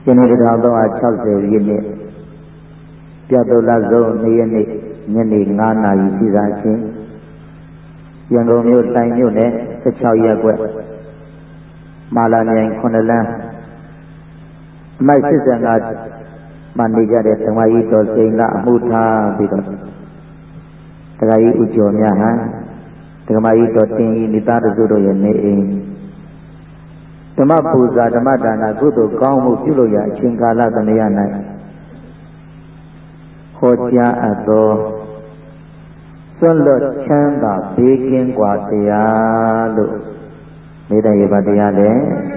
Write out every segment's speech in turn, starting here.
ဒီနေ့1360ရက်နေ့ပြတ်တော်လဆုံး2ရက်နေ့ညနေ9 နာရီရှိသာချင်းရန်ကုန်မြို့တိုင်မြို့နယ်16ရပ်ကွက်မာလာမြိုင်9လမ်းအမိုက်85မှနေကြတဲ့ဓမ္မကြီးတော်စိန်လအမှုထားပြီးတော့တရားကြီးဥကျော်များဟံဓမ္မကြီးတော်တင်ဤမိသားစုတို့ရဲ့နေအိမ်ဓမ္မပူဇာဓမ္မဒါနကုသိုလ်ကောင်းမှုပြုလို့ရအချိန်ကာလသမယ၌ဟောကြားအပ်သောစွန့်လွတ်ချမ်းသာဘေးကင်းกว่าတရားလို့မေတ္တာရပါတရားလေ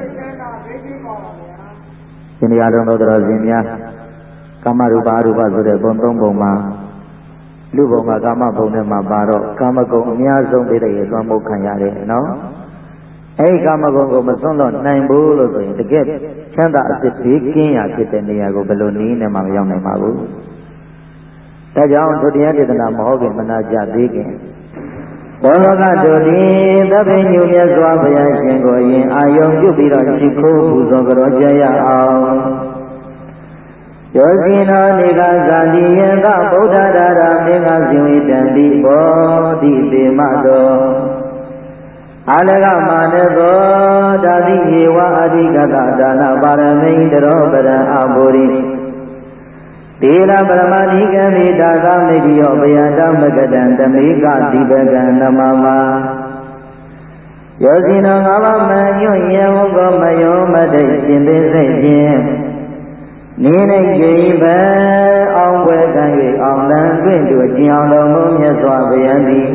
ရှင်တရားတော်သောတော်ရှင်များကာမရူပအရူပဆိုတဲ့ဘုံ၃ဘုံမှာလူဘုံကကာမဘုံနဲ့မှာပါတော့ကာမဂုဏ်အများဆုံးပေးတဲ့ရသွမ်းမှုခံရတယ်နော်အဲဒီကာမဂုဏ်ကိုမစွန့်လွတ်နိုင်ဘူးလို့ဆိုရင်တကယ်ချမ်းသာအစစ်ဘေးကင်းရာဖြစ်တဲ့နေရာကိုဘယ်လိုနည်းနဲ့မှမရောက်နိုင်ပါဘူးဒါကြောင့်ဒုတိယဒေသနာမဟုတ်ခင်မနာကြသေးခင်ဘောလောကတို့သည်သဗ္ဗညုမြတ်စွာဘုရားရှင်ကိုယင်အာယုံပြုပြီးတော့ရှိခိုးပူဇော်ကြောကြရအောင်ယောဇိနောနေကဇာတိယံကဗုဒ္ဓဒါရမေဃဇင်ဝိတံတိဘောဓိသေမတောအာလကမာနသောဓာတိယေဝအဓိကကဒါနပါရမိတရောပရံအဘောရိဒေလပရမဏိကံမိတာသမိတိယောဘယတမကတံတမေကတိပကံနမမယောဇိနောငါးပါးမညွန့်ယံကောမယောမတိတ်ရှင်သိစိတ်ဖြင့်နေနေကြည်ပဲအောင်ွယ်ခံ၍အောင်လန်းတွင်တို့ကျင်အောင်တော်မူမြတ်စွာဘုရားသည်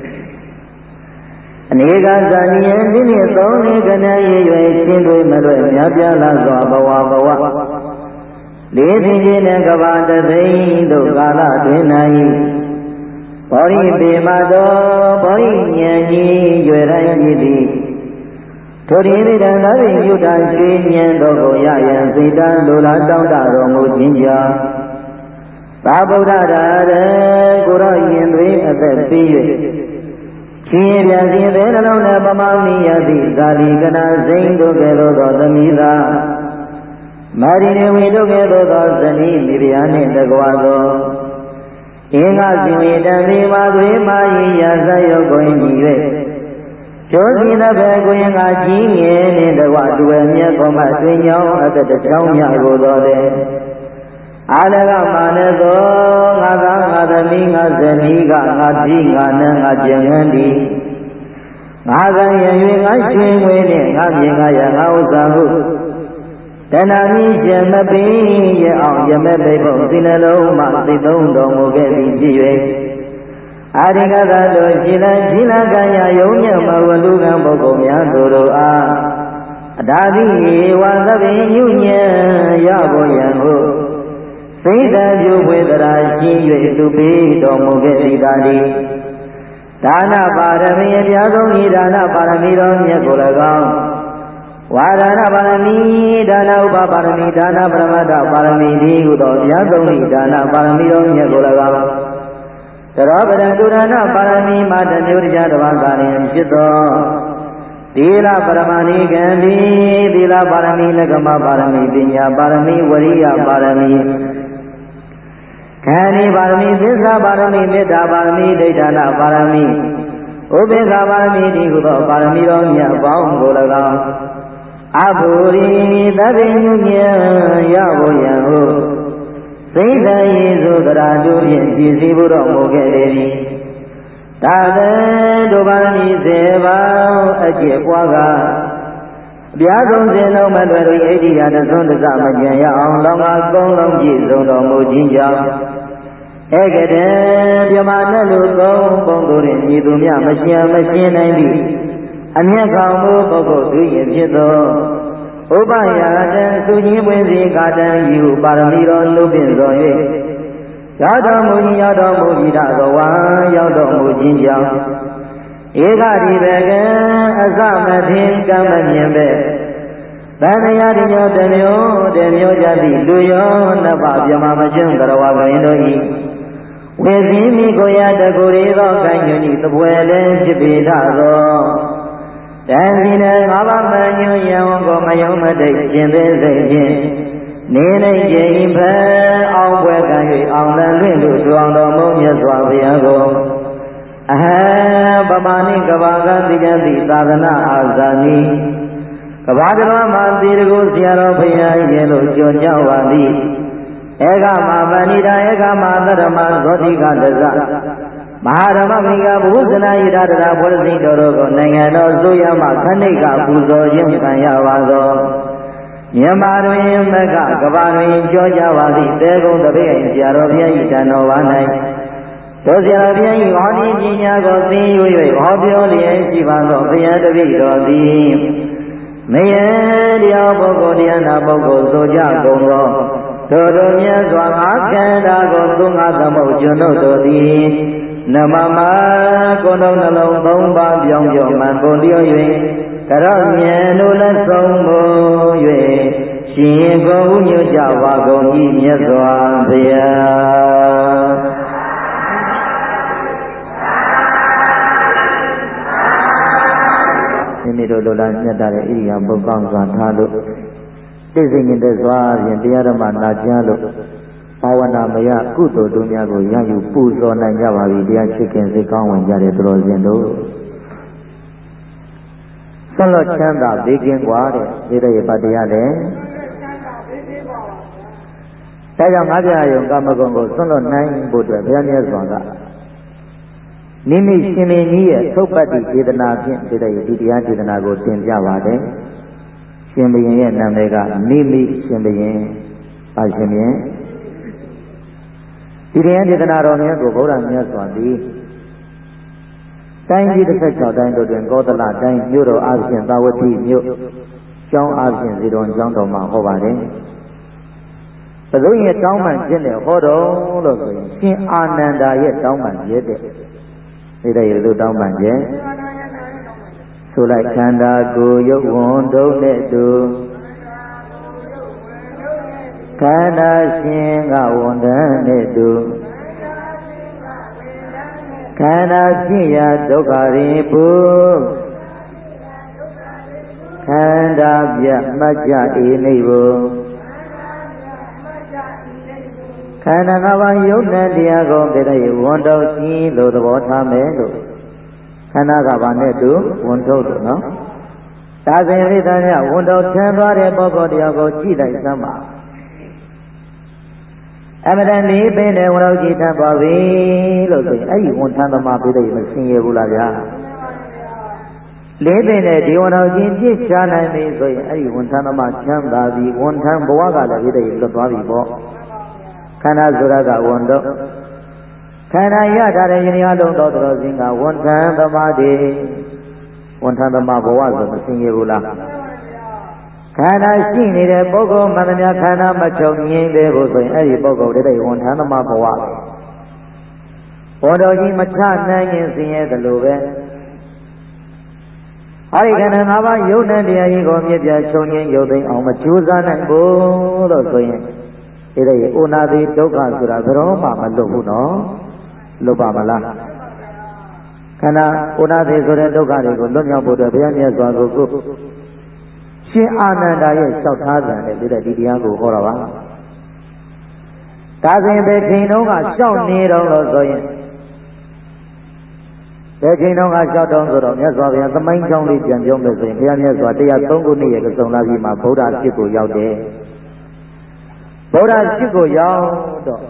အနေကဇာတိယံဒီနေ့သုံးနေကနရေ၍ရှင်တွေမလွဲ့များပြားလာစွာဘဝလေးသိခြင်းနဲ့ကဘာတသိန်းတို့ကာလတွင်၌ဘောရိပေမတော်ဘောရိဉာဏ်ကြီးရွယ်တိုင်းဖြစ်သည်ထိုဒီမိတ္တသာရိယုတရွှေဉာဏ်တော်ကိုရရန်စိတ်တန်လိုလားတောင်းတတော်မူခြင်းကြောင့်သာဗုဒ္ဓဒါရကိုရောယင်တွေအသက်ပြီး၍ရှင်ပြန်စဉ်တဲ့နှလုံးနဲ့ပမမိယတိဇာတိကနာစိန်တို့ကဲ့သို့သောသမိသာမာရိနေဝိတို့ကဲ့သို့သောဇနီးမိဖုရားနှင့်တကွာသောအင်္ဂဇင်ဝေတံဒီမာသွေမာယိယဇယုတ်ကိုညီ၍ကျောစီသဘယ်ကိုရင်ကကြီးငယ်နှင့်တကွာတွေ့မြတ်ကောမတွင်ညောင်းအသက်တစ်ချောင်းမြကိုသောတဲ့အာလကမာနသောငါသာငါသမီးငါဇနီးကငါတိငါနံငါကျင်ငန်းသည်ငါကံရ၍ငါရွှင်ငွေနှင့်ငါမြင်ငါရငါဥစ္စာဟုတဏှာမိရှင်မပင်ရအောင်ယမပိဘုံစိနှလုံးမှသိသုံးတော်မူခဲ့သည်ဖြစ်၍အာရိကသတို့ရှိလကံရယုံညံ့မဝလူကံပုဂ္ဂိုလ်များတို့အားအဒါတိဝါသဗ္ဗညုညံရဖို့ရန်ဟုစိတ်တပြုဝေဒရာရှိ၍သူပေးတော်မူခဲ့သည်သာဒီဒါနပါရမီအပြာဆုံးဤဒါနပါရမီတော်မြတ်ကို၎င်းဝါဒနာပါရမီဒါနဥပပါရမီဒါနပရမတ္ထပါရမီဒီဟုသောအပြာဆုံးဤဒါနပါရမီတော်မြတ်ကို၎င်းတရောပဒံဒုရဏပါရမီမှာတမျိုးတရားတစ်ပါးသာလျှင်ဖြစ်သောသီလပရမဏိကံတိသီလပါရမီလက္ခမပါရမီပညာပါရမီဝရိယပါရမီခန္ဒီပါရမီသစ္စာပါရမီမေတ္တာပါရမီဒိဋ္ဌာနပါရမီဥပေက္ခပါရမီဒီဟုသောပါရမီတော်မြတ်ပေါင်းကို၎င်းအဘူရိသဗ္ဗညုညံရဖို့ရန်ဟုစိတ်တည်းယေစုသရာတို့ဖြင့်ပြည့်စည်ဖို့တော်မူခဲ့သည်ဒါလည်းဒုပါဏိစေပါအကျင့်ပွားကအပြားဆုံးစဉ်လုံးမလွယ်၍ဣတိယတသွန်းတစမကြံရအောင်လောကသုံးလုံးပြည့်စုံတော်မူခြင်းကြောင့်ဧကတံပြမနဲ့လူသုံးပုံတို့တွင်ဤသူများမရှင်းနိုင်သည့်အမျက်ကောင်မှုပုဂ္ဂိုလ်သူ၏ဖြစ်သောဥပယတံသူချင်းပွင့်စီကာတံယူပါရမီတော်လူဖြင့်သော၍ရောက်တော်မူ၏ရောက်တော်မူ၏သာသောဝါရောက်တော်မူခြင်းကြောင့်ဧကတိဘကံအစမထင်ကံမမြင်ပဲသံဃာတိညောတမျိုးကြသည့်လူရောနှစ်ပါးပြမမကျွန်းတရဝကရင်တို့၏ဝေစီမိကိုရတကူရီသောကံညွန်၏သပွဲလည်းဖြစ်ပေထသောတန်စီနဲ့ငါးပါးမညွန်ယံကိုမယုံမတိတ်ရှင်သေးစိတ်ဖြင့်နေနေခြင်းဖဲအောင်ပွဲကံ၍အောင်လလွင့်လူတော်တော်မုံမြတ်စွာဘုရားကိုအဟံပမာဏိကဘာကတိယတိသာသနာအာဇာနိကဘာကရမသီတကုဆရာတော်ဘုရားရဲ့လို့ကြွကြပါသည်ဧကမပဏိတာဧကမသရမဇောတိကတဇမဟာဓမ္မမိကဘုဇနာယိတတရာဘုရစိတော်တို့ကိုနိုင်ငံတော်ဆိုရမှခဏိကပူဇော်ခြင်းခံရပါသောမြန်မာတွင်မကကဘာတွင်ကြောကြပါသည့်တေကုံတပိယဆရာတော်ဘုရား၏တန်တော်ပါ၌တို့ဆရာတော်ဘုရား၏ဟောဒီပညာကိုသင်ယူ၍ဟောပြောလျက်ရှိပါသောဘုရားတပည့်တော်သည်မယတရားပုဂ္ဂိုလ်တရားနာပုဂ္ဂိုလ်ဆိုကြကုန်သောတို့တို့မြတ်စွာငါခန္ဓာကိုသုံးငါသမုတ်ကျွန်တို့သည်နမမကိုယ်တော်နှလုံးသုံးပါးပြောင်းပြောင်းမှန်ကုန်လျော၍ကရော့မြင်တို့လက်ဆုံးကို၍ရှင်ကိုဥညွတ်ကြပါကုန်၏မြတ်စွာဘုရားဒီနေ့တို့လိုလားမြတ်တဲ့ဣရိယာပုကောင်းစွာထားလို့သိစိတ်မြင့်တဲ့စွာဖြင့်တရားဓမ္မနာကြားလို့ဘာဝနာမယကုသိုလ်တို့များကိုရယူပူဇော်နိုင်ကြပါပြီတရားချစ်ခင်စိတ်ကောင်းဝင်ကြတဲ့သူတော်စင်တို့ဆွမ်းလွတ်ချမ်းသာဘေးကင်းกว่าတဲ့ဒီတဲ့ပါတရားတဲ့ဒါကြောင့်ငါးပြားယုံကာမဂုဏ်ကိုဆွမ်းလွတ်နိုင်ဖို့အတွက်ဘုရားမြတ်စွာကနိမိတ်ရှင်မင်းကြီးရဲ့သုပ္ပတ္တိဒေသနာဖြင့်ဒီတဲ့ဒီတရားဒေသနာကိုသင်ပြပါတယ်ရှင်ဘုရင်ရဲ့နာမည်ကနိမိတ်ရှင်ဘုရင်ပါရှင်ဘုရင်ဒီတရားဒေသနာတော်များကိုဗုဒ္ဓမြတ်စွာသည်တိုင်းကြီး16တိုင်းတို့တွင်ကောသလတိုင်းမြို့တော်အားဖြင့်သာဝတိမြို့ကျောင်းအားဖြင့်ဇေတဝန်ကျောင်းတော်မှာဟောပါတယ်ဘုရားရဲ့တောင်းပန်ခြင်းနဲ့ဟောတော်လို့ဆိုရင်ရှင်အာနန္ဒာရဲ့တောင်းပန်ခြင်းတဲ့ဒီတဲ့ရလို့တောင်းပန်ခြင်းဆိုလိုက်ခန္ဓာကိုယ်ရုပ်ဝန်တုံးတဲ့သူခန္ဓာရှင်ကဝန်တန်းတဲ့သူခန္ဓာဖြစ်ရာဒုက္ခရင်ပူခန္ဓာပြမှတ်ကြဤနိဗ္ဗာန်ခန္ဓာ၅ပါးယုတ်နဲ့တရားကုန်တဲ့ဝန်တော်ကြီးလို့သဘောထားမယ်လို့ခန္ဓာကဘာနဲ့တူဝန်ထုတ်လို့နော်ဒါစဉ်လေးသားများဝန်တော်ထမ်းသွားတဲ့ပုဂ္ဂိုလ်တရားကိုကြည့်လိုက်စမ်းပါအမတန်လေးပင်တဲ့ဝန်တော်ကြီးထမ်းသွားပြီလို့ဆိုရင်အဲ့ဒီဝန်ထမ်းသမားပြီးတော့မဆင်းရဲဘူးလားဗျာလေးပင်တဲ့ဒီဝန်တော်ကြီးပြစ်ချနိုင်ပြီဆိုရင်အဲ့ဒီဝန်ထမ်းသမားချမ်းသာပြီဝန်ထမ်းဘဝကလည်းပြီးတော့လွတ်သွားပြီပေါ့ခန္ဓာဆိုတာကဝန်တော့ခန္ဓာရထားတဲ့ယဉ်ရားလုံးတော်တော်စင်ကဝန်ထမ်းသမားတွေဝန်ထမ်းသမားဘဝဆိုမဆင်းရဲဘူးလားခန္ဓာရှိနေတဲ့ပုဂ္ဂိုလ်မှန်သမျှခန္ဓာမချုပ်ငြိမ်းသေးဘူးဆိုရင်အဲ့ဒီပုဂ္ဂိုလ်တဲ့ဝန်ထမ်းသမားဘဝဝန်တော်ကြီးမချနိုင်ရင်ဆင်းရဲတယ်လို့ပဲအဲ့ဒီခန္ဓာ၅ပါးယုတ်တဲ့တရားကြီးကိုမြစ်ပြချုပ်ငြိမ်းယုတ်သိမ်းအောင်မကြိုးစားနိုင်ဘူးလို့ဆိုရင်ဒီတဲ့ဩနာတိဒုက္ခဆိုတာဘယ်တော့မှမလွတ်ဘူးနော်လွတ်ပါမလားခန္ဓာဩနာတိဆိုတဲ့ဒုက္ခတွေကိုလွတ်မြောက်ဖို့အတွက်ဘုရားမြတ်စွာဘုရားရှင်အာနန္ဒာရဲ့လျှောက်ထားပြန်တဲ့ဒီတရားကိုဟောတာပါဒါဆိုရင်ဘယ်ချိန်တုန်းကလျှောက်နေတော့လို့ဆိုရင်ဘယ်ချိန်တုန်းကလျှောက်တော့ဆိုတော့မြတ်စွာဘုရားသမိုင်းကြောင်းလေးပြန်ပြောမယ်ဆိုရင်ဘုရားမြတ်စွာ103ခုနှစ်ရဲ့ကစုံလာပြီးမှဗုဒ္ဓအဖြစ်ကိုရောက်တယ်ဗုဒ္ဓရှိကိုရောက်တော့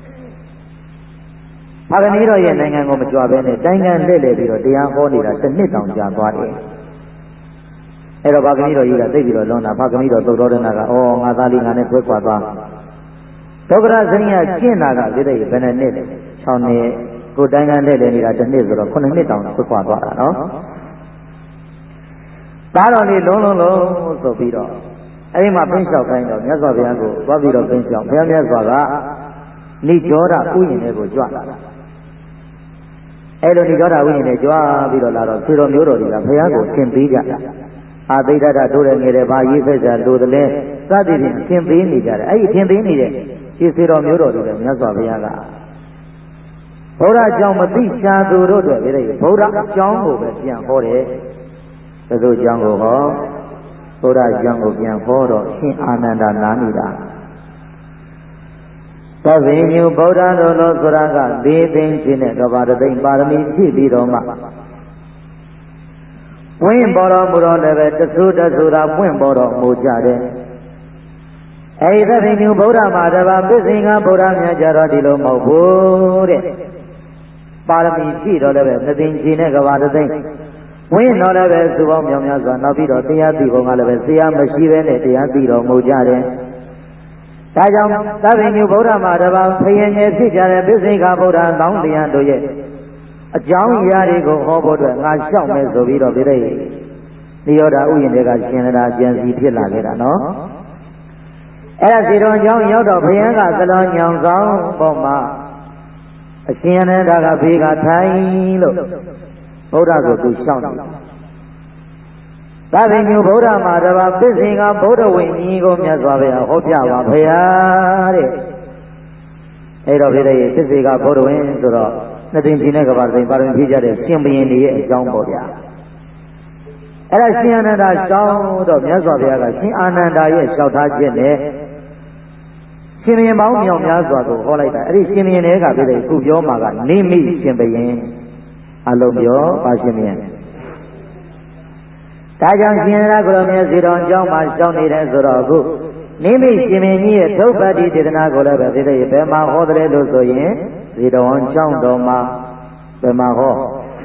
ဘာကနည်းတော်ရဲ့နိုင်ငံကိုမကြွဘဲနဲ့တိုင်းကလှည့်လည်ပြီးတော့တရားဟောနေတာတစ်နှစ်တောင်ကြာသွားတယ်အဲ့တော့ဘာကနည်းတော်ကြီးကသိပြီးတော့လွန်တာဘာကနည်းတော်သုတ်တော်ရဏကဩငါသားလေးငါနဲ့ဆွဲခွာသွားဒုက္ခရစရိယကျင့်တာကဒီတဲ့ဘယ်နဲ့နှစ်လဲ6နှစ်ကိုတိုင်းကလှည့်လည်နေတာတစ်နှစ်ဆိုတော့9နှစ်တောင်ဆွဲခွာသွားတာနော်သားတော်လေးလုံးဆိုပြီးတော့အဲ့ဒီမှာပင်းလျှောက်ခိုင်းတော့မြတ်စွာဘုရားကိုသွားပြီးတော့ပင်းလျှောက်ဘုရားမြတ်စွာကနိကြောဓဥယျာဉ်တွေကိုကြွလာတာအဲ့လိုနိကြောဓဥယျာဉ်တွေကြွပြီးတော့လာတော့ဆွေတော်မျိုးတော်တွေကဘုရားကိုသင်ပေးကြတာအာသိဒ္ဓတိုးတဲ့ငယ်တဲ့ဘာရေးဖက်ကြလိုတဲ့လဲစသည်ဖြင့်သင်ပေးနေကြတယ်အဲ့ဒီသင်ပေးနေတဲ့ဒီဆွေတော်မျိုးတော်တွေလည်းမြတ်စွာဘုရားကဗုဒ္ဓအကြောင်းမသိချာသူတို့တွေပဲဗုဒ္ဓအကြောင်းကိုပဲပြန်ဟောတယ်ဘယ်လိုအကြောင်းကိုဟောဗုဒ္ဓအကြောင်းကိုပြန်ဟောတော့ရှင်အာနန္ဒာနားနေတာသဗ္ဗညုဗုဒ္ဓတော်လို့ဆိုတာက၄သိန်းချင်းနဲ့ကဘာတသိန်းပါရမီဖြည့်ပြီးတော့မှဝင်းပေါ်တော်မူတော့လည်းပဲတဆူတဆူတာပွင့်ပေါ်တော်မူကြတယ်အဲဒီသဗ္ဗညုဗုဒ္ဓမှာတပါးပစ္စေကဗုဒ္ဓများကြတော့ဒီလိုမဟုတ်ဘူးတဲ့ပါရမီဖြည့်တော့လည်းပဲသသိန်းချင်းနဲ့ကဘာတသိန်းဝင်းတော်လည်းပဲစုပေါင်းမြောင်များစွာနောက်ပြီးတော့တရားသိပုံကလည်းပဲဆရာမရှိဘဲနဲ့တရားသိတော်မူကြတယ်ဒါကြောင့်သဗ္ဗညုဗုဒ္ဓမှာတပါးဖယင်ငယ်ဖြစ်ကြတဲ့ပစ္စေကဗုဒ္ဓကောင်းတရားတို့ရဲ့အကြောင်းအရာတွေကိုဟောဖို့အတွက်ငါလျှောက်မယ်ဆိုပြီးတော့ပြည့်နိရောဓဥယျာဉ်တွေကရှင်ရတာကြံစီဖြစ်လာခဲ့တာနော်အဲ့ဒါစီတော်အကြောင်းရောက်တော့ဘုရားကသလောညောင်ဆောင်ပေါ်မှာအရှင်အနန္ဒာကဖေးကထိုင်လို့ဗုဒ္ဓကိုသူလျှောက်တယ်သဗ္ဗညုဗုဒ္ဓမှာတပါးပစ္စေကဗုဒ္ဓဝိညာဉ်ကိုမြတ်စွာဘုရားဟောပြပါဘုရားတဲ့အဲ့တော့ပြည့်ပစ္စေကဗုဒ္ဓဝိဆိုတော့နှစ်သိန်းချင်းနဲ့ကဘာသိန်းပါရမီဖြည့်ကြတဲ့ရှင်ဘုရင်တွေရဲ့အကြောင်းပေါ့ဗျာအဲ့ဒါရှင်အာနန္ဒာရှောင်းတော့မြတ်စွာဘုရားကရှင်အာနန္ဒာရဲ့လျှောက်ထားခြင်းနဲ့ရှင်ဘုရင်ပေါင်းမြောက်များစွာကိုဟောလိုက်တာအဲ့ဒီရှင်ဘုရင်တွေကပြည့်ခုပြောမှာကနေမိရှင်ဘုရင်အလုံးပြောပါရှင်ဘုရင်ဒါကြောင့်ရှင်ရကိုလိုမြတ်စီတော်ကျောင်းမှာရှောင်းနေတယ်ဆိုတော့အခုနိမိတ်ရှင်မင်းကြီးရဲ့သုပ္ပတိဒေသနာကိုလည်းပဲဒီလိုဘယ်မှာဟောတယ်လို့ဆိုရင်ဒီတော်ကျောင်းတော်မှာဘယ်မှာဟော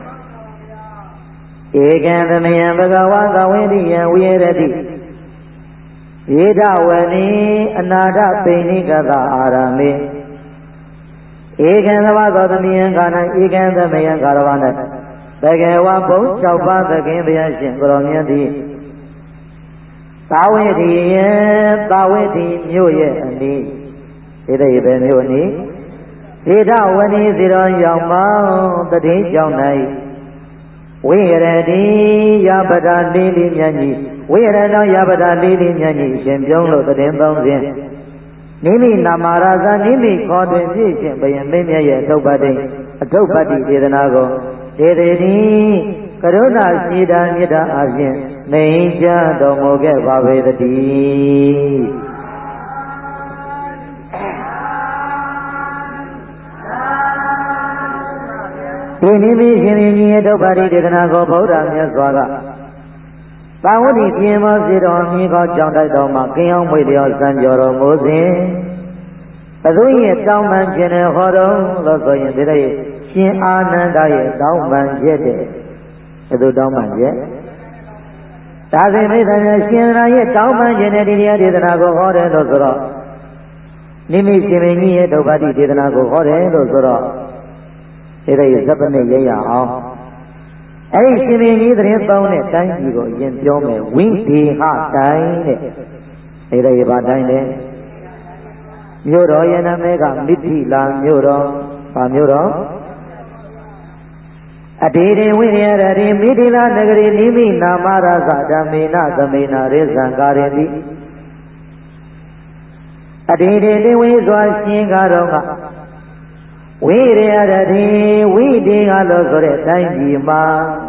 ဧကံသမယံဘဂဝါသဝိရိယံဝိရတိဧဒဝနိအနာဒပိဏိကသအာရမေဧကံသဘာသောသမယံကာနဧကံသမယံကာရဝနတကယ်ဝဘုံ6ပါးသခင်ဘုရားရှင်ကိုရောမြတ်သည်သာဝတိယေသာဝတိမြို့ရဲ့အနီးဒီတဲ့ပဲမြို့အနီးဒေဒဝနီစီတော်ရောက်မောင်းတတိကြောင့်၌ဝိရတိယပဒလေးလေးမြတ်ကြီးဝိရတောယပဒလေးလေးမြတ်ကြီးရှင်ပြုံးလို့တည်သုံးစဉ်နိမိနာမရာဇာနိမိခေါ်တွင်ပြည့်ရှင်ဘယံမင်းမြတ်ရဲ့အထုပ္ပတ္တိဒေသနာကိုဒေတိကရုဏာစီတာမေတ္တာအပြင်နေကြတော်မူခဲ့ပါပေတည်းဒီနိမိရှင်ကြီးရဲ့ဒုက္ခရိဒေသနာကိုဗုဒ္ဓမြတ်စွာကသာဝတိပြင်မောစီတော်မြေကောကြောင့်တိုက်တော်မှာကင်းအောင်မွေလျောစံကြော်တော်မူစဉ်ဘသူရဲ့တောင်းပန်ခြင်းနဲ့ဟောတော်လို့ဆိုရင်ဒီလိုရှင်အာနန္ဒာရဲ့တောင်းပန်ချက်တဲ့ဘသူတောင်းပန်ချက်ဒါဆိုမိစ္ဆာရှင်ရာရဲ့တောင်းပန်ခြင်းနဲ့ဒီတရားဒေသနာကိုဟောတယ်လို့ဆိုတော့နိမိတ်ရှင်ကြီးရဲ့ဒုက္ခတိဒေသနာကိုဟောတယ်လို့ဆိုတော့ဒီလိုဇပနိရရအောင်အဲ့ဒီရှင်ကြီးသတင်းပေါင်းတဲ့တိုင်းကြီးကိုအရင်ပြောမယ်ဝိဒေဟတိုင်းတဲ့ဒီလိုဘာတိုင်းလဲမြို့တော်ရဲ့နာမည်ကမိထီလာမြို့တော်ဗာမြို့တော်အတေရေဝိရယရေမိထီလာနဂရီနိမိနာမရသဓမ္မေနသမေနရေဇံကာရေတိအတေရေတိဝိစွာရှင်ကားတော်ကဝိရယရေဝိတေကလို့ဆိုတဲ့တိုင်းပြည်မှာ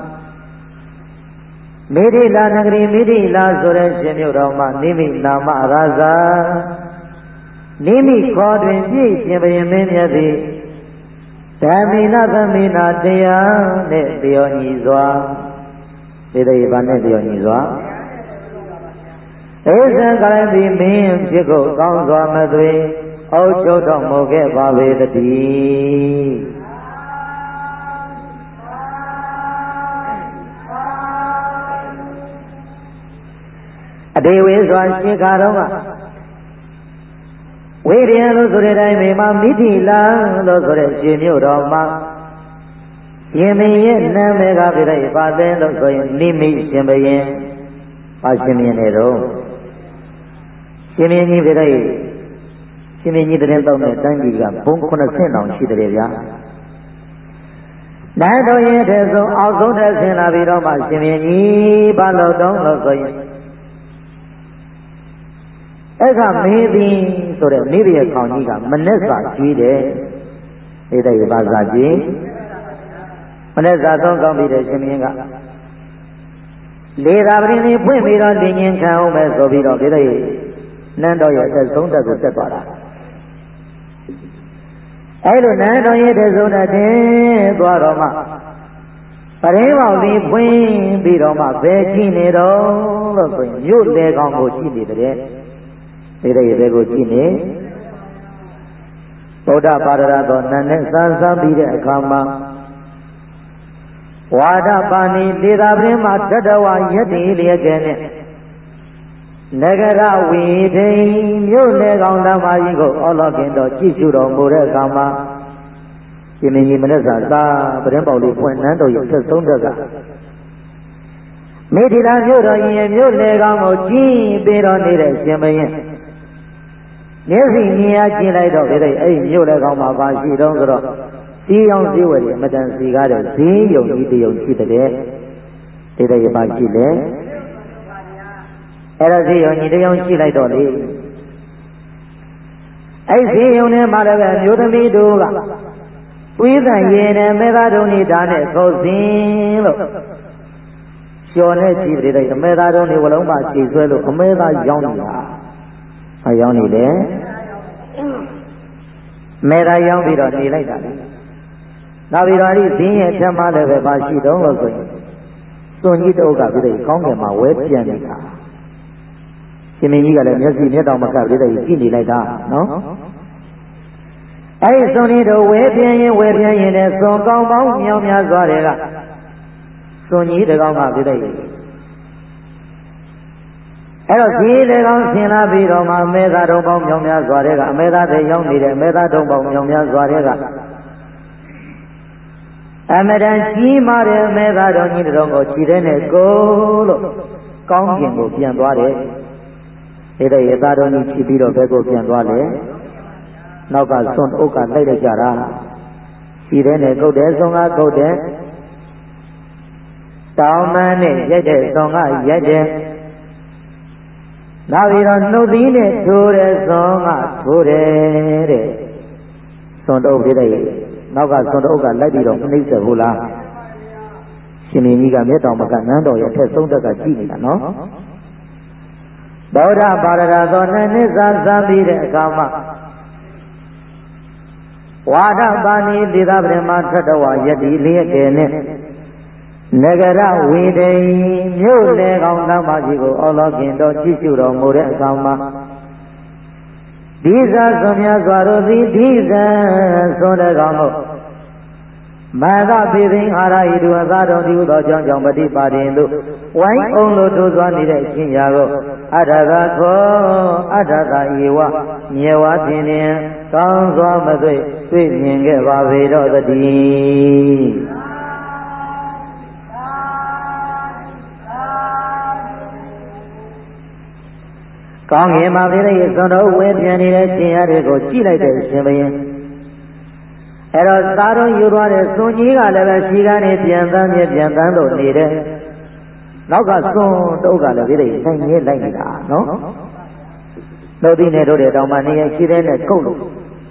မိထီလာနဂရီမိထီလာဆိုတဲ့ရှင်မြို့တော်မှာနိမိနာမရသနိမိခေါ်တွင်ပြည့်ရှင်ဘုရင်မင်းမြတ်သည်ဓမ္မေနသမေနတရားနဲ့လျော်ညီစွာဒီလိုဘာနဲ့လျော်ညီစွာဧဇံကရတိမင်းဖြစ်ကိုကောင်းစွာမသွေအုပ်ချုပ်တော်မူခဲ့ပါပေတည်းအတေဝေစွာရှင်ခါတော်ကဝိရိယလို့ဆိုတဲ့အတိုင်းမှာမိထီလာလို့ဆိုတဲ့ရှင်မြို့တော်မှာရှင်မင်းရဲ့နာမည်ကပြတဲ့ပါသင်းလို့ဆိုရင်နိမိတ်ရှင်ဘုရင်ပါရှင်မင်းနေတော့ရှင်မင်းကြီးပြတဲ့ရှင်မင်းကြီးတဲ့တောင်းတဲ့တိုင်းပြည်ကဘုံ90တောင်ရှိတယ်ဗျာနတ်တော်ရဲ့တဲ့ဆုံးအောက်ဆုံးတဲ့ဆင်လာပြီးတော့မှရှင်မင်းကြီးဘာလို့တောင်းလို့ဆိုရင်အဲ့ကမေးသည်ဆိုတဲ့မိရိယခေါင်ကြီးကမနဲ့စာကျွေးတယ်ဧတဲ့ဘာသာကြီးမနဲ့စာသုံးကောင်းပြီးတဲ့ရှင်မင်းကလေသာပရင်လေးဖွင့်ပြီးတော့တင်ရင်ခံအောင်ပဲဆိုပြီးတော့ဒီလိုနန်းတော်ရဲ့အသက်ဆုံးတက်ကိုတက်သွားတာအဲ့လိုနန်းတော်ရဲ့တစုံနဲ့တင်သွားတော့မှပရင်းပေါက်လေးဖွင့်ပြီးတော့မှဘယ်ကြည့်နေတော့လို့ဆိုရင်မြို့လေကောင်ကိုကြည့်နေတယ်ဒီတဲ့ရဲ့ဘယ်ကိုကြည့်နေဗုဒ္ဓပါရတော်နန်းနဲ့စမ်းစမ်းပြီးတဲ့အခါမှာဝါဒပါဏိဒေသာပရင်းမှာတတဝယက်တည်လျက်ကဲနဲ့နဂရဝီထိန်မြို့လေကောင်ဓမ္မကြီးကိုအောလောကင်တော်ကြည့်ရှုတော်မူတဲ့အခါမှာရှင်မင်းကြီးမနေ့ကသာပရင်းပေါက်လေးဖွင့်နန်းတော်ရဲ့ဆက်ဆုံးတက်ကမိထီလာမြို့တော်ရင်မြို့လေကောင်ကိုကြည့်ပြီးတော့နေတဲ့ရှင်မင်းမျက်စိမြင်ရကြည့်လိုက်တော့ဒီအဲ့မြို့လေကောင်မှာပါရှိတော့ဆိုတော့စီအောင်စည်းဝယ်အမတန်စီကားတဲ့ဈေးယုံကြီးတယုံရှိတဲ့ဒီတဲ့ရပါရှိလေအဲ့ဒါဈေးယုံကြီးတယုံရှိလိုက်တော့လေအဲ့ဈေးယုံထဲမှာလည်းမျိုးသမီးတို့ကဝိသံရေနဲ့မေသာတုံးနေတာနဲ့ခေါ်စင်းလို့လျှော်နဲ့ကြည့်တဲ့အမေသာတုံးတွေဝလုံးပါခြေဆွဲလို့အမေသာရောင်းနေတာအရောင်းနေလေမေသာရောင်းပြီးတော့နေလိုက်တာလေနောက်ပြီးတော့ဒီဈင်းရဲ့ဖြတ်မှလည်းပဲပါရှိတော့လို့ဆိုရင်စွန်ကြီးတုပ်ကပြီးတဲ့ကောင်းကင်မှာဝဲပြန်နေတာရှင်မင်းကြီးကလည်းမျက်စိမျက်တောင်မကပ်ပြီးတဲ့ကြည့်နေလိုက်တာနော်အဲ့ဒီစွန်ကြီးတို့ဝဲပြန်ရင်နဲ့စွန်ကောင်းပေါင်းမြောင်များစွာတွေကစွန်ကြီးတကောင်ကပြီးတဲ့အဲ့တော့ဈေးတကောင်ဆင်လာပြီးတော့မှမေသာတုံးပေါင်းမြောင်များစွာတွေကအမေသာတွေရောက်နေတယ်မေသာတုံးပေါင်းမြောင်များစွာတွေကအမတန်ကြီးမားတဲ့မေသာတော်ကြီးတော်ကိုခြေထဲနဲ့ကိုလို့ကောင်းကင်ကိုပြန်သွားတယ်ဒီတဲ့ရသားတော်ကြီးခြေပြီးတော့ဘက်ကိုပြန်သွားတယ်နောက်ကစွန့်အုပ်ကလိုက်လိုက်ကြတာခြေထဲနဲ့ကုတ်တယ်စွန့်ကကုတ်တယ်တောင်းမန်းနဲ့ရိုက်တဲ့စွန့်ကရိုက်တယ်နောက်ပြီးတော့နှုတ်သီးနဲ့ထိုးတယ်စွန့်ကထိုးတယ်တဲ့စွန့်တော့ဒီတဲ့နောက်ကစွန်တုပ်ကလိုက်ပြီးတော့မနှိမ့်ဆက်ဘူးလားရှင်မင်းကြီးကမျက်တောင်မကနန်းတော်ရဲ့အထက်ဆုံးတက်ကကြည့်နေတာနော်ဗုဒ္ဓဘာရတော်နဲ့နိစ္စသံပြီးတဲ့အခါမှာဝါဒပါဏိဒေသပရမထတဝယတိလျက်ကဲနဲ့နဂရဝေဒိမြို့လေကောင်တမ္ပါကြီးကိုအောလောကင်တော်ကြည့်ရှုတော်မူတဲ့အခါမှာဒီသာဆုံးများစွာတို့သည်ဒီဇံဆုံးတဲ့ကောင်တို့မသာပေသိအာရဟိတုအသာတော်ဒီဟုသောကြောင့်ပฏิပါဒင်တို့ဝိုင်းအောင်လို့တို့သွားနေတဲ့အချင်းရာကိုအတ္တသာခောအတ္တသာယေဝမြေဝဖြင့်တင်ကောင်းစွာမသိတွေ့မြင်ခဲ့ပါပေတော့တည်းကောင်းကင်မှာပြည့်တဲ့စွန်တော်ဝဲပြန်နေတဲ့ရှင်ရတွေကိုကြည့်လိုက်တဲ့ရှင်ဘုရင်အဲ့တော့သာတော်ယူသွားတဲ့စွန်ကြီးကလည်းပဲရှိကနေပြန်တန်းလို့နေတဲ့နောက်ကစွန်တုပ်ကလည်းပြည့်တဲ့ဆိုင်ရဲလိုက်နေတာနော်နှုတ်သီးနဲ့တို့တဲ့တောင်မှနေရရှိတဲ့နဲ့ကုတ်လို့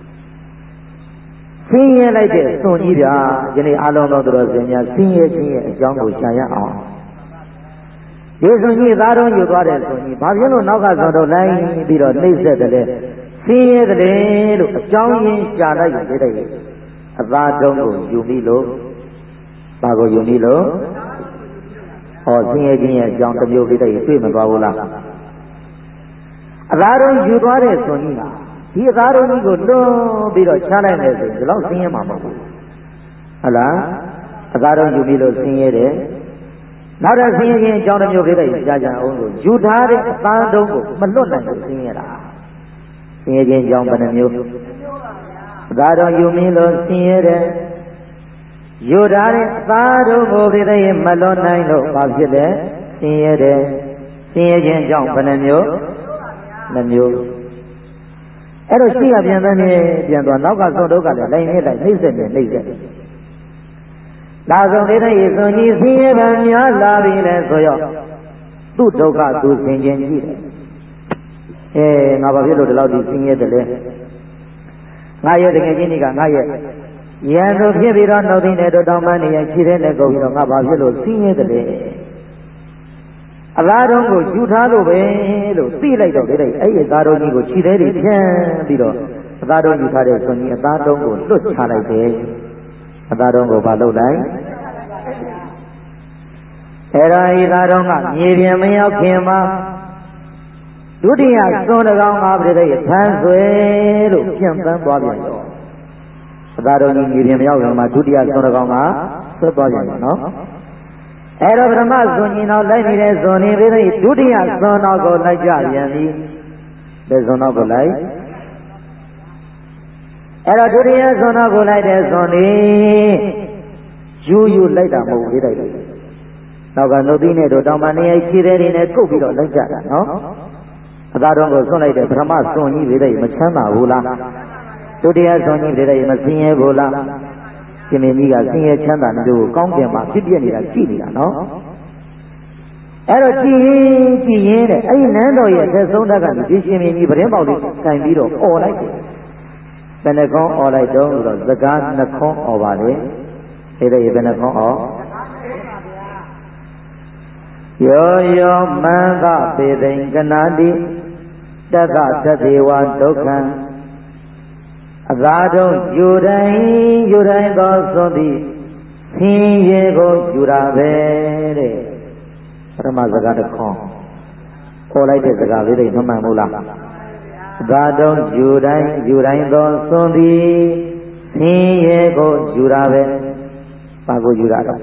ဆင်းရဲလိုက်တဲ့စွန်ကြီးဗျာယနေ့အားလုံးသောသူတော်စင်များဆင်းရဲခြင်းရဲ့အကြောင်းကိုရှာရအောင်ဒီစွန်ကြီးသားတော်ယူသွားတဲ့စွန်ကြီးဘာဖြစ်လို့နောက်ကစွန်တော်လိုက်ပြီးတော့နှိမ့်ဆက်တယ်လဲဆင်းရဲတယ်လို့အကြောင်းရင်းရှာလိုက်ရင်တဲ့အသားတုံးကိုယူပြီးလို့ဘာကိုယူပြီးလို့ဟောဆင်းရဲခြင်းရဲ့အကြောင်းတစ်မျိုးပြီးတဲ့တွေ့မသွားဘူးလားအသားတုံးယူသွားတဲ့စွန်ကြီးကဒီအသားတုံးကြီးကိုလွန်ပြီးတော့ချလိုက်မယ်ဆိုရင်ဒီလောက်ဆင်းရဲမှာမဟုတ်ဘူးဟုတ်လားအသားတုံးယူပြီးလို့ဆင်းရဲတယ်နောက်တော့ဆင်းရဲခြင်းအကြောင်းတစ်မျိုးပြတဲ့ကြာကြအောင်လို့ယူထားတဲ့အသားတုံးကိုမလွတ်နိုင်လို့ဆင်းရဲတာဆင်းရဲခြင်းအကြောင်းဘယ်နှမျိုးအသားတုံးယူမင်းလို့ဆင်းရဲတယ်ယူထားတဲ့အသားတုံးကိုပြတဲ့မလွတ်နိုင်လို့ဘာဖြစ်လဲဆင်းရဲတယ်ဆင်းရဲခြင်းအကြောင်းဘယ်နှမျိုးနှမျိုးအဲ့တော့ရှိရပြန်တဲ့ပြန်သွားနောက်ကစွန်တုပ်ကလည်းလိုက်နေလိုက်နှိမ့်ဆက်နေနှိမ့်ဆက်ဒါဆုံးတဲ့ရေစွန်ကြီးဆင်းရဲဗံများလာပြီလဲဆိုရောသူ့ဒုက္ခသူဆင်ခြင်ကြည့်တယ်ငါဘာဖြစ်လို့ဒီလောက်ဒီဆင်းရဲတယ်လဲငါရဲ့တကယ်ချင်းကြီးကငါရဲ့ရန်သူဖြစ်ပြီးတော့နှုတ်သိတဲ့တို့တောင်းပန်နေရခြေထဲနဲ့ကုန်ပြီးတော့ငါဘာဖြစ်လို့ဆင်းရဲတယ်လဲအလားတုံးကိုယူထားလို့ပဲလို့သိလိုက်တော့တဲ့အဲ့ဒီသားတော်ကြီးကိုခြေထဲတွေဖြန်းပြီးတော့အသားတုံးယူထားတဲ့ဆွန်ကြီးအသားတုံးကိုလွတ်ချလိုက်တယ်အသားတုံးကိုဘာလုပ်လိုက်အဲ့ဒါဤသားတုံးကမြေပြင်မရောက်ခင်မှာဒုတိယဆွန်တကောင်ငါပြိတ္တိဖန်ဆွဲလို့ပြန်ပန်းသွားပြန်တော့အသားတုံးကြီးမြေပြင်မရောက်ခင်မှာဒုတိယဆွန်တကောင်ကဆွဲသွားပြန်တယ်နော်အဲ့တော့ပထမဆွန်ကြီးနောက်လိုက်နေတဲ့ဆွန်နေပြိတ္တိဒုတိယဆွန်နောက်ကိုလိုက်ကြပြန်ပြီတဲ့ဆွန်နောက်ကိုလိုက်အဲ့တော့ဒုတိယဆွန်နောက်ကိုလိုက်တဲ့ဆွန်နေယူယူလိုက်တာမဟုတ်သေးတယ်နောက်ကနှုတ်သီးနဲ့တို့တောင်ပန်နေရာခြေသေးတွေနဲ့ကုတ်ပြီးတော့လိုက်ကြတာနော်အသာတော်ကိုဆွန့်လိုက်တဲ့ပထမဆွန်ကြီးတွေမချမ်းသာဘူးလားဒုတိယဆွန်ကြီးတွေမဆင်းရဲဘူးလားရှင်မင်းကြီးကဆင်းရဲချမ်းသာတဲ့ကိုကောင်းကင်မှာဖြစ်ပြနေတာကြည့်နေတာနော်အဲ့တော့ကြည်ရင်တဲ့အဲ့ဒီနန်းတော်ရဲ့သက်ဆုံးတတ်ကနေဒီရှင်မင်းကြီးပရင်းပေါက်လေးခြင်ပြီးတော့អော်လိုက်တယ်ဘယ်နှခေါင်းអော်လိုက်တော့ဆိုတော့စကားနှခေါင်းអော်ပါလေအဲ့ဒါရဲ့ဘယ်နှခေါင်းអော်ယောယောမန္တပေသိင်္ဂနာတိတက္ကသတေဝဒုက္ခံအသာတုံးယူတိုင်းသောသွန်သည်ဆင်းရဲကိုယူတာပဲတဲ့ပထမစကားတစ်ခေါက်ခေါ်လိုက်တဲ့စကားလေးတွေမမှန်ဘူးလားအသာတုံးယူတိုင်းသောသွန်သည်ဆင်းရဲကိုယူတာပဲဘာကိုယူတာတော့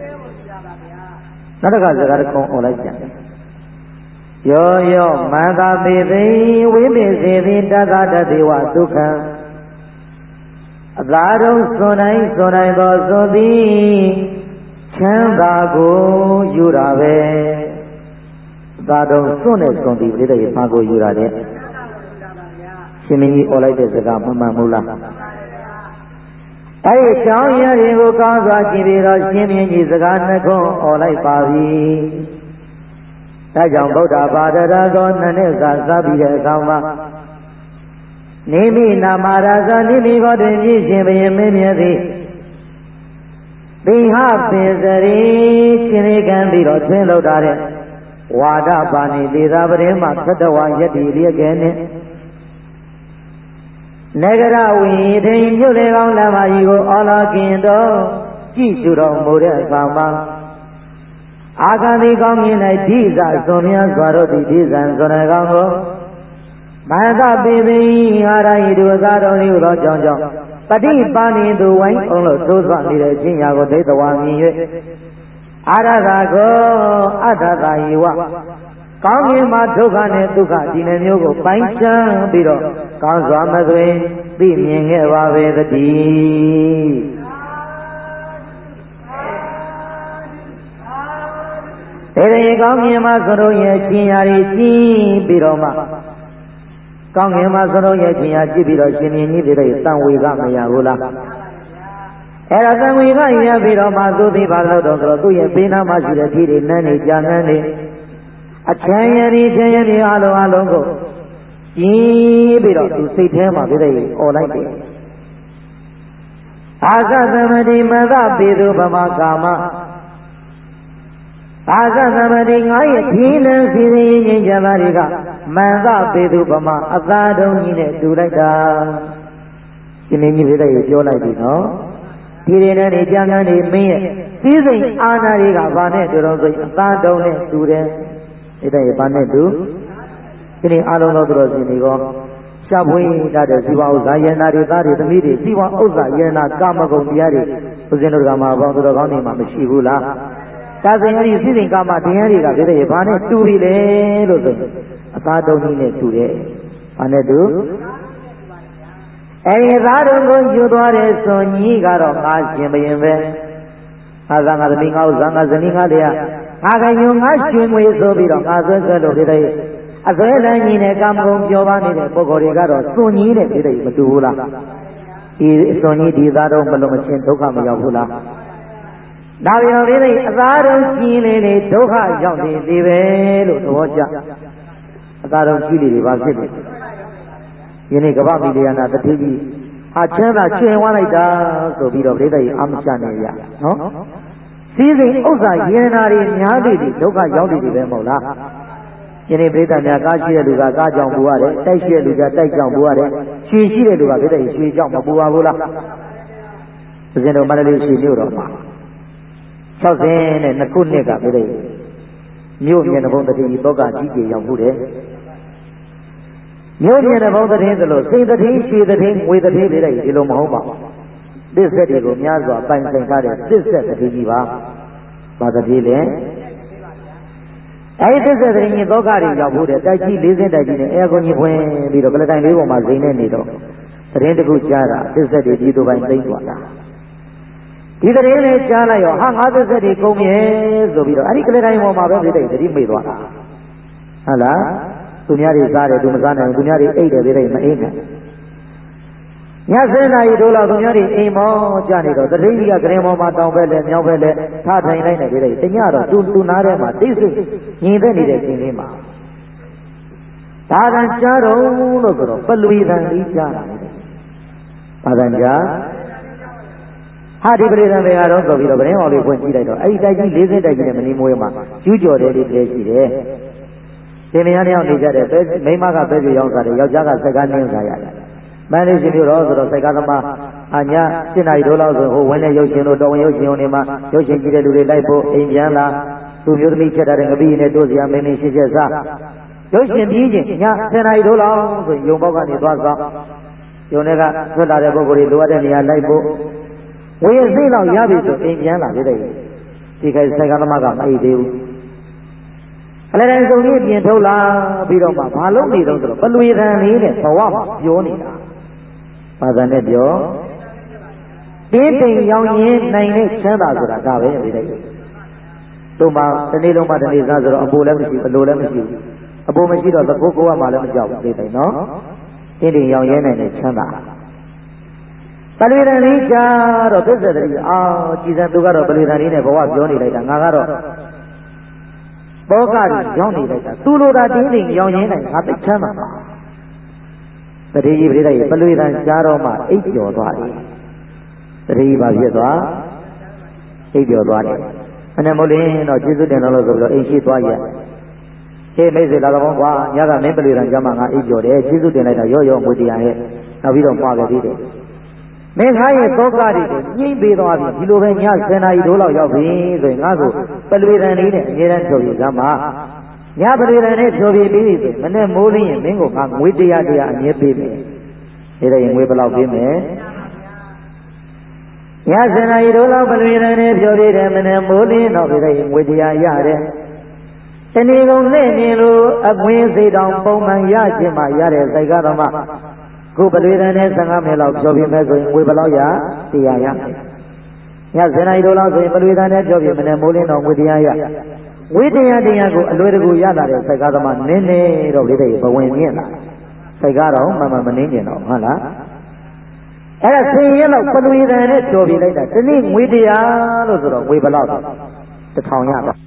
နောက်တစ်ခါစကားတစ်ခုអော်လိုက်ပြန်ယောယောမန္တပေသိဝိမေစေတိတက္ကတတေဝဒုက္ခံအသာတုံးစွန်တိုင်းသောသွန်သည်ချမ်းသာကိုယူတာပဲအသာတုံးစွန့်တဲ့သွန်သည်ပြည့်တဲ့ဘာကိုယူတာလဲရှင်မင်းကြီးអော်လိုက်တဲ့စကားမှန်မှန်မို့လားအဲ့ဒီကြောင်းရည်ကိုကောင်းစွာကြည့်ပြီးတော့ရှင်မင်းကြီးစကားနှခုអော်လိုက်ပါပြီ။ဒါကြောင့်ဗုဒ္ဓဘာသာတော်နှစ်စာစပြီးတဲ့အခါမှာနိမိနာမရာဇနိမိဘောတွင်ပြည့်ရှင်ဘုရင်မင်းမြတ်သည်သင်္ဟပင်စရိရှင်ရိကံပြီးတော့ဆွင်းလောက်တာတဲ့ဝါဒပါဏိသေသာပရိမှာသတ္တဝါယတ္တိလျက်ကဲနဲ့နဂရဝိထိန်မြို့လေကောင်းလမ်းမကြီးကိုအော်လာကင်တော့ကြည့်ရှုတော်မူတဲ့အခါမှာအာဂန္တိကောင်းမြင်၌ဓိဇစွန်များစွာတို့ဒီဓိဇံစွန်ရကောင်းကိုမန္တပိပိဟာရဟိတုအသာတော်လေးသောကြောင့်ပฏิပါဏိသူဝိုင်းအောင်လို့သိုးစွနေတဲ့အချင်းရာကိုဒိဋ္ဌဝါမြင်၍အာရသာကိုအတ္တသာယဝကောင်းမြင်မှာဒုက္ခနဲ့ဒုက္ခဒီနှမျိုးကိုပိုင်းခြားပြီးတော့ကောင်းစွာမသွေသိမြင်ခဲ့ပါပဲတည်းအဲဒီကောင်းမြင်မှာသရုံရဲ့ခြင်းရာကြီးကြည့်ပြီးတော့မှကောင်းမြင်မှာသရုံရဲ့ခြင်းရာကြည့်ပြီးတော့ရှင်မြင်ကြီးတွေတန်ဝေကမရဘူးလားအဲ့ဒါတန်ဝေကရပြီးတော့မှသူသိပါလို့တော့ဆိုတော့သူ့ရဲ့ဘေးနားမှာရှိတဲ့ဒီတွေနန်းနေကြာနန်းနေအချမ်းရည်ချမ်းရည်အလုံးကိုကြည့်ပြီးတော့သူစိတ်ထဲမှာပြည့်တဲ့អော်လိုက်တယ်အာသသမတိမသပေသူဗမကာမအာသသမတိငါရဲ့ဒီလန်းစီရင်ငြိမ်းချမ်းသာတွေကမန္တပေသူဗမအသာတုံးကြီးနဲ့တူလိုက်တာရှင်မင်းကြီးပြည့်တဲ့ပြောလိုက်ပြီနော်ဒီတွေနဲ့နေကြံကန်းနေမင်းရဲ့စည်းစိမ်အာဏာတွေကဘာနဲ့တူတော့ဆိုအသာတုံးနဲ့တူတယ်ဒီတဲ့ဘာနဲ့တူဒီနေ့အားလုံးသောသူတော်စင်တွေကရှားပွေးတတ်တဲ့ဇီဝဥစ္စာယန္တာတွေသားတွေသမီးတွေဇီဝဥစ္စာယန္တာကာမဂုဏ်တရားတွေဦးဇင်းတို့ကမှာဘောသူတော်ကောင်းတွေမှာမရှိဘူးလားဒါဆိုရင်ဒီစည်းစိမ်ကာမတရားတွေကပြတဲ့ဘာနဲ့တူပြီလဲလို့ဆိုအသာတုံးကြီးနဲ့တူတယ်ဘာနဲ့တူအဲဒီသာတုံးကိုယူသွားတဲ့ဆိုကြီးကတော့ငါရှင်ဘရင်ပဲငါသမီးငါဥစ္စာငါဇနီးငါတရားငါကညုံငါရွှေငွေဆိုပြီးတော့ငါဆွဲလို့ပြတဲ့အစွဲလန်းကြီးနဲ့ကာမဂုဏ်ပြောပါနေတဲ့ပုဂ္ဂိုလ်တွေကတော့စွန့်ကြီးတဲ့ပြတဲ့မတူဘူးလားဒီစွန့်ကြီးဒီသားတော့ဘလို့မချင်းဒုက္ခမရောက်ဘူးလားဒါပြောပြတဲ့အသားတော်ကြီးလေးတွေဒုက္ခရောက်နေသေးပဲလို့သဘောကျအသားတော်ကြီးလေးတွေဘာဖြစ်လဲယနေ့ကမ္ဘာမီလီယနာတတိကြီးဟာချမ်းသာကျွင်ဝါလိုက်တာဆိုပြီးတော့ပြတဲ့အာမချနေရနော်စည်းစိမ်ဥစ္စာယန္တာတွေများပြီဒုက္ခရောက်နေပြီပဲမဟုတ်လားယနေ့ပြိဿများကားရှိတဲ့လူကကားကြောင့်ပူရတယ်တိုက်ရှိတဲ့လူကတိုက်ကြောင့်ပူရတယ်ရွှေရှိတဲ့လူကပြတဲ့ရွှေကြောင့်မပူပါဘူးလားဦးဇင်းတို့မန္တလေးရွှေမြို့တော်မှာ62ခုနှစ်ကပြတဲ့မြို့မြေနှဘုံတတိသောကကြီးကြီးရောက်မှုတယ်မြို့မြေနှဘုံတတိသလိုစိတ်တတိရွှေတတိငွေတတိပြတဲ့ဒီလိုမဟုတ်ပါဘူးသစ္စာတွေကိုများစွာပိုင်ဆိုင်ထားတဲ့သစ္စာတတိကြီးပါဘာတတိလဲအဲဒီသစ္စာတတိကြီးသောကတွေရောက်ဖို့တဲ့တိုက်ကြီး40တိုက်ကြီးနဲ့အဲကုန်းကြီးဖွင့်ပြီးတော့ကလတိုင်းလေးပေါ်မှာဇိမ်နေနေတော့တရင်တခုကြားတာသစ္စာတွေကြီးတို့ပိုင်းသိမ့်သွားတာဒီတရင်လေးကြားလိုက်ရောဟာငါသစ္စာတွေကုန်မြဲဆိုပြီးတော့အဲဒီကလတိုင်းပေါ်မှာပဲပြတဲ့တတိမိတ်သွားတာဟုတ်လားသူများတွေစားတယ်သူမစားနိုင်ဘူးသူများတွေအိတ်တယ်ပြတဲ့မအိတ်နိုင်ည7 နာရီတို့လောက်သူများတွေအိမ်မောကြနေတော့တတိကြီးကကရင်ပေါ်မှာတောင်ဘက်လဲမြောက်ဘက်လဲထားထိုင်လိုက်နေပြတဲ့တညတော့သူနားထဲမှာတိတ်ဆိတ်ညီသက်နေတဲ့ခြင်းလေးမှာဒါကကြားတော့လို့ဆိုတော့ပလူသံလေးကြားတာဘာသာကြားဟာဒီပရိသံတွေကတော့ဆိုပြီးတော့ဗရင်အောင်လေးဖွင့်ကြည့်လိုက်တော့အဲ့ဒီတိုက်ကြီး40တိုက်ကြီးနဲ့မနီမွေးမှာကျူးကျော်တယ်လေးတည်းရှိတယ်သင်္မယာတယောက်နေကြတဲ့မိန်းမကပဲပြရောက်စားတယ်ယောက်ျားကစကားနင်းစားရတယ်မန္တလေးရှင်မြို့တော်ဆိုတော့စိုက်ကသမားအညာ7 နာရီတို့လောက်ဆိုဟိုဝင်တဲ့ရုပ်ရှင်တို့တော်ဝင်ရုပ်ရှင်တွေမှာရုပ်ရှင်ကြည့်တဲ့လူတွေလိုက်ဖို့အိမ်ပြန်လာသူမျိုးသမီးချက်ထားတဲ့ငပိနဲ့တို့စရာမင်းမင်းရှင်းချက်စားရုပ်ရှင်ပြီးချင်းည7 နာရီတို့လောက်ဆိုယုံပေါက်ကနေသွားဆောင်ယုံတွေကထွက်လာတဲ့ပုဂ္ဂိုလ်တွေလိုအပ်တဲ့နေရာလိုက်ဖို့ဝေးစိတ်လောက်ရပြီဆိုအိမ်ပြန်လာပြတဲ့ဒီခိုင်စိုက်ကသမားကမအိပ်သေးဘူးအလဲတိုင်းစုံကြီးပြင်ထုတ်လာပြီးတော့မှဘာလို့နေတော့ဆိုတော့ပလွေသံလေးနဲ့ဘဝမှာပြောနေတာဘာသာနဲ့ပြောတင်းတိမ်ရောင်ရင်းနိုင်တဲ့ချမ်းသာဆိုတာဒါပဲပြတဲ့တို့မှဒီနေ့လုံးမှဒီနေ့စားဆိုတော့အပိုလည်းမရှိအလိုလည်းမရှိဘူးအပိုမရှိတော့သကိုးကိုကမှလည်းမကြောက်ဘူးပြတဲ့နော်တင်းတိမ်ရောင်ရင်းနိုင်တဲ့ချမ်းသာပလွေသံလေးချာတော့သစ္စာတည်းကြည်စံသူကတော့ပလွေသံလေးနဲ့ဘဝပြောနေလိုက်တာငါကတော့ဘောကကြီးရောက်နေလိုက်တာသူလိုတာတင်းတိမ်ရောင်ရင်းနိုင်ငါသိချမ်းသာပါတတိယပြိတ္တရဲ့ပလွေသံကြားတော့မှအိပ်ပျော်သွားတယ်တတိယဘာဖြစ်သွားအိပ်ပျော်သွားတယ်အနမို့လင်းတော့ကျေးဇူးတင်လို့ဆိုပြီးတော့အိမ်ရှိသွားရဟေးမိတ်ဆွေလာကောင်းကွာညကမင်းပလွေသံကြားမှငါအိပ်ပျော်တယ်ကျေးဇူးတင်လိုက်တာရောငွေတရားရဲ့နောက်ပြီးတော့မှားခဲ့သေးတယ်မင်းငါရဲ့သောကတွေကိုညှိပေးသွားပြီဒီလိုပဲည7 နာရီတို့လောက်ရောက်ပြီဆိုရင်ငါ့ကိုပလွေသံလေးနဲ့အမြဲတမ်းထုတ်ပြီးကမှညပရိသတ်နဲ့ဖြောပြပြီးပြီဆိုမနဲ့မိုးလင်းရင်မင်းကိုငါငွေ100အမြဲပေးမယ်ဒါရင်ငွေဘယ်လောက်ပေးမယ်ည7 နာရီတို့လောက်ပရိသတ်နဲ့ဖြောပြတယ်မနဲ့မိုးလင်းတော့ဒါရင်ငွေ100ရတယ်တဏီကုံနဲ့နေလို့အကွင်းစိတ်တောင်ပုံမှန်ရခြင်းမှရတဲ့စိုက်ကားတော်မှခုပရိသတ်နဲ့15 မိနစ်လောက်ဖြောပြမယ်ဆိုရင်ငွေဘယ်လောက်ရ100ရည7 နာရီတို့လောက်ဆိုရင်ပရိသတ်နဲ့ဖြောပြမနဲ့မိုးလင်းတော့ငွေ100ရဝိတရားတရားကိုအလွယ်တကူရလာတဲ့စိုက်ကားသမားနင်းနေတော့ဒီတဲ့ဘဝင်မြင့်လာစိုက်ကားတော့မမနင်းကျင်တော့ဟုတ်လားအဲ့ဒါဆင်းရဲလောက်ပလွေတန်နဲ့ကြော်ပြလိုက်တာဒီနေ့ငွေတရားလို့ဆိုတော့ငွေဘယ်လောက်1000ရတော့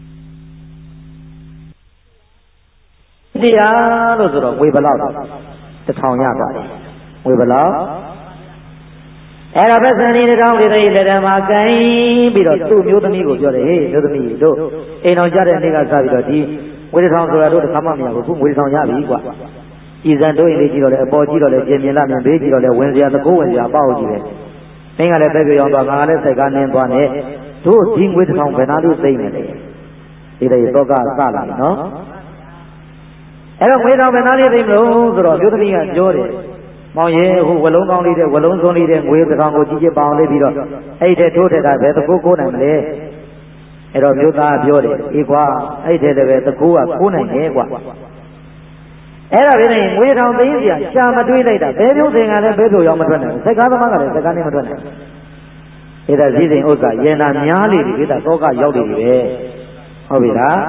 တရားလို့ဆိုတော့ငွေဘယ်လောက်1000ရသွားတယ်ငွေဘယ်လောက်အဲ့ဒါပဲစံနေတောင်းနေတဲ့လက်ထမှာကိုင်းပြီးတော့သူ့မျိုးသမီးကိုပြောတယ်ဟေးမျိုးသမီးတို့အိမ်တော်ကြတဲ့နေ့ကစပြီးတော့ဒီငွေ1000ဆိုတာတို့တစ်ခါမှမရဘူးခုငွေ1000ရပြီကွာကြည်စံတို့ရင်လေးကြည့်တော့လေအပေါ်ကြည့်တော့လေပြင်မြင်လာမြင်ဘေးကြည့်တော့လေဝင်စရာသကိုးဝင်စရာပေါ့ကြည့်တယ်မင်းကလည်းပဲပြောင်းသွားငါကလည်းစိတ်ကားနင်းသွားနေတို့ဒီငွေ1000ဘယ်နာလို့သိနေလဲဒီတဲ့တော့ကစလာနော်အဲ့တော့ငွေ1000ဘယ်နာလေးသိမလို့ဆိုတော့မျိုးသမီးကပြောတယ်မောင်ရဲ့ဟိုဝလုံးကောင်းလေးတဲ့ဝလုံးစုံလေးတဲ့ငွေ1000ကိုကြည့်ကြပါအောင်လေးပြီးတော့အဲ့တဲ့ထိုးတဲ့ကဘယ်သကိုးနိုင်မလဲအဲ့တော့မြို့သားပြောတယ်အေးကွာအဲ့တဲ့လည်းပဲသကိုးကကိုးနိုင်တယ်ကွာအဲ့ဒါပဲနေငွေ1000သိစရာရှာမတွေးလိုက်တာဘယ်မျိုးစင်ကလည်းဘယ်လိုရောက်မထွက်နိုင်ဘူးစက်ကားသမားကလည်းစက်ကားနဲ့မထွက်နိုင်ဘူးအဲ့ဒါစည်းစိမ်ဥစ္စာရေနာများလေဒီဒါသောကရောက်နေပြီပဲဟုတ်ပြီလား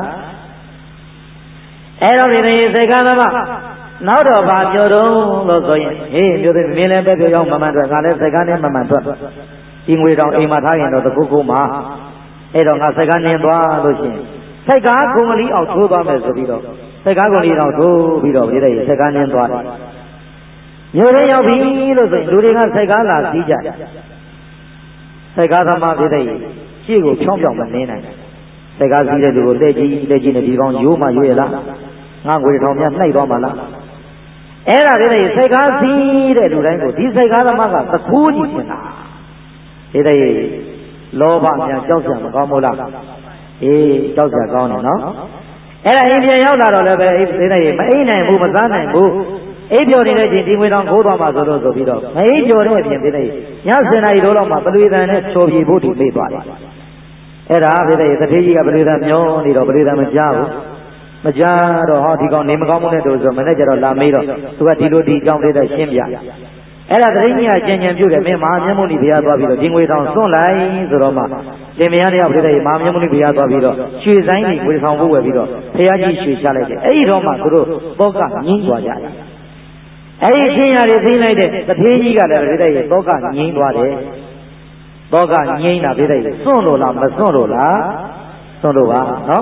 အဲ့တော့ဒီနေစက်ကားသမားနောက်တော့ဗာပြောတော့လို့ဆိုရင်ဟေးပြောတယ်မင်းလည်းပဲပြောရောက်မမှန်ထွက်ငါလည်းစက်ကားနဲ့မမှန်ထွက်ဒီငွေတောင်အိမ်မှာထားရင်တော့တကုတ်ကုတ်မှာအဲ့တော့ငါစက်ကားနင်းသွားလို့ရှိရင်စက်ကားကုံလီအောင်ထိုးသွားမယ်ဆိုပြီးတော့စက်ကားကုံလီအောင်ထိုးပြီးတော့ဒီတဲ့စက်ကားနင်းသွားတယ်မြို့ထဲရောက်ပြီလို့ဆိုရင်လူတွေကစက်ကားလာစီးကြတယ်စက်ကားသမားဒီတဲ့ရှေ့ကိုဖြောင်းဖြောင်းမနေနိုင်စက်ကားစီးတဲ့လူကိုလက်ကြီးနဲ့ဒီကောင်ရိုးမှရိုးရလားငါငွေ1000များနှိုက်သွားမှာလားအဲ့ဒါတွေစိတ်ကားစီးတဲ့လူတိုင်းကိုဒီစိတ်ကားသမားကသခိုးကြီးဖြစ်တာဒီတဲ့လောဘများကြောက်စရာမကောင်းဘူးလားအေးကြောက်စရာကောင်းတယ်နော်အဲ့ဒါအိမ်ပြန်ရောက်လာတော့လည်းပဲဒီတဲ့မအိမ်နိုင်ဘူးမစားနိုင်ဘူးအိပ်ပျော်နေတဲ့ချိန်ဒီငွေတောင်ခိုးသွားမှာဆိုလို့ဆိုပြီးတော့မအိပ်ပျော်တဲ့အပြင်ဒီတဲ့ည7 နာရီတော့မှပလွေတန်နဲ့ချော်ပြေဖို့ဒီမေ့သွားတယ်အဲ့ဒါဒီတဲ့သတိကြီးကပလွေတန်မျောနေတော့ပလွေတန်မကြားဘူးမကြားတော့ဟောဒီကောင်နေမကောင်းမှုနဲ့တို့ဆိုမနေ့ကျတော့လာမေးတော့သူကဒီလိုဒီအကြောင်းလေးတော့ရှင်းပြအဲ့ဒါသတိကြီးကကြင်ကြံပြုတ်တယ်မင်းမဟာမြတ်မုနီဘုရားသွားပြီးတော့ဒီငွေတောင်စွန့်လိုက်ဆိုတော့မှလင်မယားတယောက်ပြတဲ့မဟာမြတ်မုနီဘုရားသွားပြီးတော့ရွှေဆိုင်ကြီးဝေဆောင်ဖို့ဝယ်ပြီးတော့ဘုရားကြီးရွှေချလိုက်တယ်အဲ့ဒီတော့မှသူတို့တောကငင်းသွားကြတယ်အဲ့ဒီချင်းရည်သိလိုက်တဲ့တထေးကြီးကလည်းပြတဲ့တောကငင်းသွားတယ်တောကငင်းတာပြတဲ့စွန့်လို့လားမစွန့်လို့လားစွန့်လို့ပါနော်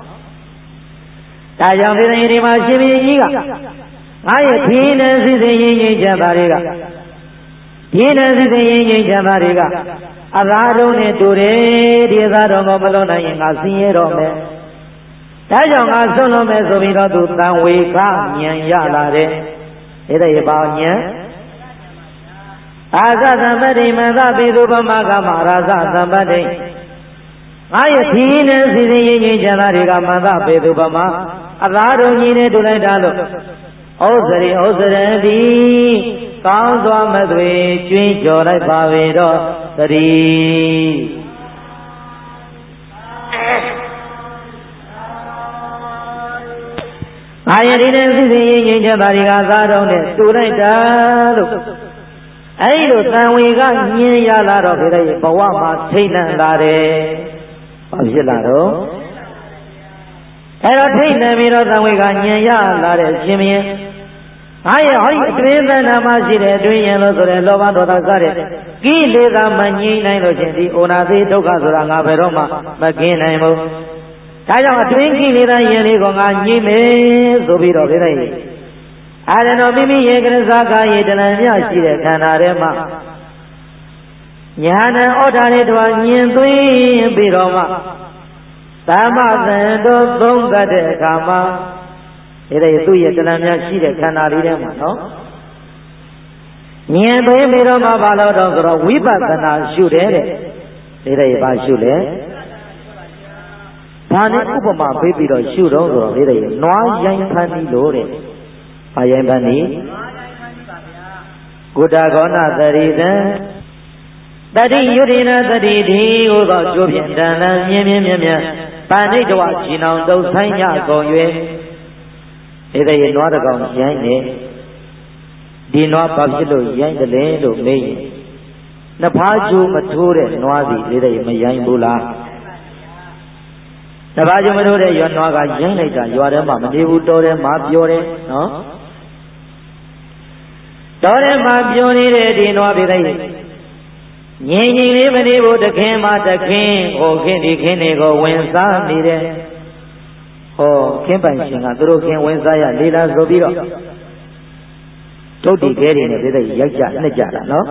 ဒါကြောင့်ဒီမှာရှင်ဘုရင်ကြီးကငါရဲ့ဒီနဲ့စစ်စစ်ရင်ရင်ကြတာတွေကဒီနဲ့စစ်စစ်ရင်ရင်ကြတာတွေကအသားတုံးနဲ့တူတယ်ဒီအသားတော်ကိုမလုံးနိုင်ရင်ငါဆင်းရဲတော့မယ်ဒါကြောင့်ငါဆွန့်လို့မယ်ဆိုပြီးတော့သူတန်ဝေကဉာဏ်ရလာတယ်အဲ့ဒါရပါဉာဏ်အာသသမ္ပတိမသပေသူပမကမရာဇသမ္ပတိငါရဲ့ဒီနဲ့စစ်စစ်ရင်ရင်ကြတာတွေကမသပေသူပမအသားတုံးကြီးနဲ့တူလိုက်တာလို့ဩဇရိဩဇရတိကောင်းစွာမသွေကျွင်းကြော်လိုက်ပါပေတော့သတိအာယတိနဲ့စစ်စစ်ရင်ရင်ကြတာတွေကသားတော်နဲ့တူလိုက်တာလို့အဲဒီလိုတန်ဝေကညင်းရလာတော့ခေတ္တရဲ့ဘဝမှာထိတ်လန့်လာတယ်။ဘာဖြစ်လာတော့အဲ့တော့ထိတ်လန့်ပြီးတော့တန်ဝေကညင်းရလာတဲ့ရှင်မင်းဟာရဲ့ဟောဒီအတွင်းသဏ္ဍာန်မှာရှိတဲ့အတွင်းရင်လို့ဆိုတဲ့လောဘဒေါသစတဲ့ကိလေသာမငြိမ်းနိုင်လို့ချင်းဒီဩနာသိဒုက္ခဆိုတာငါဘယ်တော့မှမကင်းနိုင်ဘူး။ဒါကြောင့်အတွင်းကိလေသာရင်လေးကငါငြိမ်းမယ်ဆိုပြီးတော့ပြလိုက်အာရဏမိမိရဲ့ကရဇာကာယေတဏှမြရှိတဲ့ခန္ဓာထဲမှာညာဏဩထာလေးတော်ညင်သွင်းပြီးတော့မှသမ္မာသံတော်သုံးတတ်တဲ့အခါမှာဒီသူ့ရဲ့တဏှမြရှိတဲ့ခန္ဓာလေးထဲမှာနော်ညင်သွင်းပြီးတော့မှဘာလို့တော့ဆိုတော့ဝိပဿနာရှုတယ်တဲ့ဒီဘာရှုလဲဘာနဲ့ဥပမာပေးပြီးတော့ရှုတော့ဆိုတော့ဒီနွားရိုင်းဖန်ပြီးလို့တဲ့ဘာရိုင်းဖန်ပြီးကုတကောဏသရိတံတတိယုဒိနာတတိတိဟိုသောကျိုးဖြင့်တန်လန်းမြင်းမြင်းမြတ်မြတ်ပဏိတဝချီနောင်တုံဆိုင်ညကုန်၍ဒီနွားတကောင်ရိုင်းနေဒီနွားဘာဖြစ်လို့ရိုင်းတယ်လဲလို့မေးရင်နှစ်ဖားကျိုးမထိုးတဲ့နွားစီဒီမရိုင်းဘူးလားတပါးကျမတို့တဲ့ရွာနွားကရိုင်းလိုက်တာရွာထဲမှာမနေဘူးတော်တယ်မှာပြောတယ်နော်တော်တယ်မှာပြောနေတဲ့ဒီနွားပြလိုက်ငြိမ်ငြိမ်လေးမနေဘူးတခင်မှာတခင်ဟိုခင်ဒီခင်တွေကိုဝင်စားနေတယ်ဟောခင်ပိုင်ရှင်ကသူတို့ခင်ဝင်စားရလေလာဆိုပြီးတော့ဒုတ်တိခဲတွေနဲ့ပြလိုက်ရိုက်ကြနှက်ကြတာနော်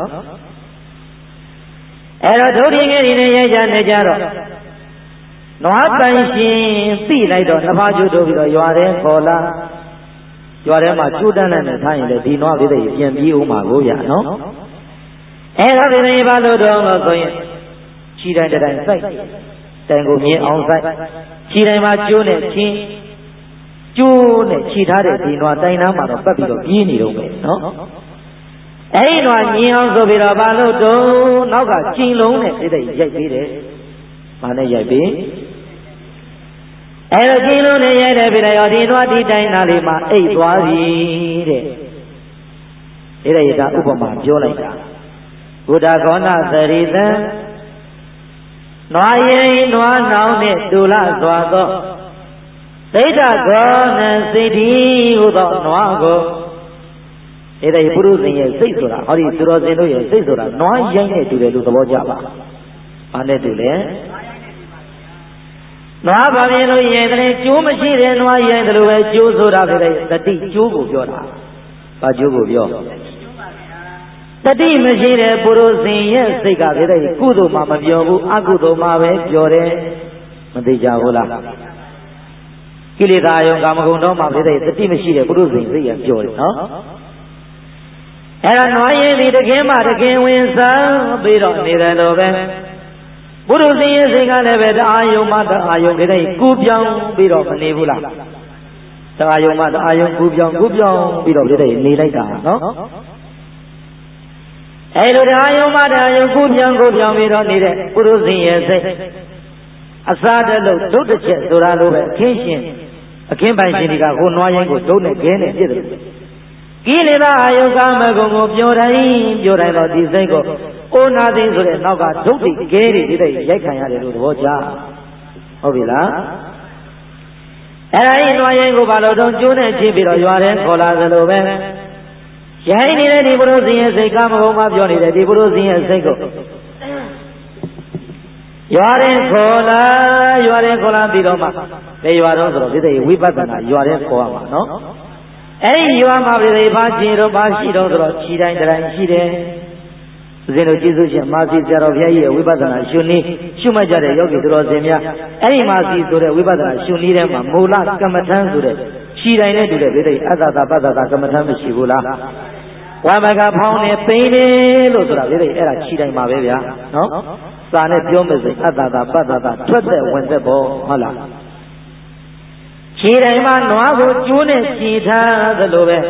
အဲ့တော့ဒုတ်တိခဲတွေနဲ့ရိုက်ကြနှက်ကြတော့နွားပိုင်ရှင်သိလိုက်တော့နှစ်ဖားကျိုးတို့ပြီးတော့ရွာထဲခေါ်လာရွာထဲမှာကျိုးတန်းနဲ့ထားရင်လည်းဒီနွားလေးတွေပြန်ပြေးဦးမှာကိုရနော်အဲ့တော့ဒီနေ့ဘာလို့တော့ဆိုရင်ခြိတိုင်းတိုင်းစိုက်တိုင်ကိုမြင်အောင်စိုက်ခြိတိုင်းမှာကျိုးနဲ့ချင်းကျိုးနဲ့ခြိထားတဲ့ဒီနွားတိုင်နားမှာတော့ပတ်ပြီးတော့ပြေးနေတော့မယ်နော်အဲ့ဒီနွားမြင်အောင်ဆိုပြီးတော့ဘာလို့တော့နောက်ကကျင်လုံးနဲ့တိတ်ရိုက်ပေးတယ်ဘာနဲ့ရိုက်ပေးအဲ့တော့ကျင်းလုံးနဲ့ရိုက်တယ်ပြတယ်ရောဒီသွားဒီတိုင်းသားလေးမှာအိတ်သွားပြီတဲ့အဲ့ဒါဥပမာပြောလိုက်တာဘုဒ္ဓကောဏသရိတံနွားရင်နွားနောင်နဲ့တူလစွာသောဒိဋ္ဌကောဏစိတ်တိဟုသောနွားကိုအဲ့ဒါပုရုဇဉ်ရဲ့စိတ်ဆိုတာဟောဒီသူတော်စင်တို့ရဲ့စိတ်ဆိုတာနွားရိုင်းနဲ့တူတယ်လို့သဘောကျပါဘာနဲ့တူလဲနွားပါမြင်လို့ရင်တဲ့ကျိုးမရှိတဲ့နွားရင်တယ်လို့ပဲကျိုးဆိုတာပဲတတိကျိုးကိုပြောတာ။ဘာကျိုးကိုပြောတတိမရှိတဲ့ပုရုဇဉ်ရဲ့စိတ်ကပဲကုသိုလ်မှမပြောဘူးအကုသိုလ်မှပဲပြောတယ်မသိကြဘူးလားကိလေသာယုံကာမဂုဏ်တော့မှပဲတတိမရှိတဲ့ပုရုဇဉ်စိတ်ကပြောတယ်နော်အဲ့ဒါနွားရင်ဒီတခင်မှတခင်ဝင်စားပြီးတော့နေတယ်လို့ပဲဘုရုဇင်ရဲ့စိတ်ကလည်းပဲတအားယုံမှတအားယုံကြတဲ့ကူပြောင်းပြီးတော့မနေဘူးလားတအားယုံမှတအားယုံကူပြောင်းပြီးတော့ကြတဲ့နေလိုက်တာနော်အဲ့လိုတအားယုံမှတအားယုံကူပြောင်းပြီးတော့နေတဲ့ဘုရုဇင်ရဲ့စိတ်အစားတလို့ဒုတ်တစ်ချက်ဆိုတာလိုပဲအခင်းပိုင်ရှင်တွေကကိုနွားရင်ကိုဒုတ်နဲ့ခဲနဲ့ပြစ်တယ်ကိလေသာအာယုကာမဂုံကိုပြောတိုင်းတော့ဒီစိတ်ကိုအိုနာသိဆိုတဲ့နောက်ကဒုတ်တိခဲတွေဒီတဲ့ရိုက်ခံရတယ်လို့သဘောကျဟုတ်ပြီလားအဲ့ဒါကြီးနွားရင်ကိုဘာလို့တော့ကျိုးနဲ့ချင်းပြီးတော့ရွာထဲခေါ်လာသလိုပဲရိုင်းနေတဲ့ဒီဘုရုဇင်ရဲ့စိတ်ကာမဂုံမှာပြောနေတဲ့ဒီဘုရုဇင်ရဲ့စိတ်ကိုရွာထဲခေါ်လာပြီးတော့မှဘယ်ရွာတော့ဆိုတော့ဒီတဲ့ဝိပဿနာရွာထဲခေါ်ရမှာနော်အဲ့ဒီရွာမှာပြည်သေးဘာကျင်တော့ဘာရှိတော့ဆိုတော့ခြိတိုင်းတိုင်းရှိတယ်ဦးဇင်းတို့ကျေးဇူးရှင်မာစီဆရာတော်ဘုရားကြီးရဲ့ဝိပဿနာရှုနည်းရှုမှတ်ကြတဲ့ယောဂီတော်စင်များအဲ့ဒီမာစီဆိုတဲ့ဝိပဿနာရှုနည်းထဲမှာမူလကမ္မထမ်းဆိုတဲ့ခြိတိုင်းနဲ့တူတဲ့ပြည်သေးအတ္တသာပတ္တသာကမ္မထမ်းမရှိဘူးလားဝါမကဖောင်းနေပိန်နေလို့ဆိုတာပြည်သေးအဲ့ဒါခြိတိုင်းမှာပဲဗျာနော်စာနဲ့ပြောမယ်ဆိုအတ္တသာပတ္တသာထွက်တဲ့ဝင်တဲ့ဘောဟုတ်လားခြေတိုင်းမှာနွားကိုကျိုးနဲ့ခြေထားသလိုပဲ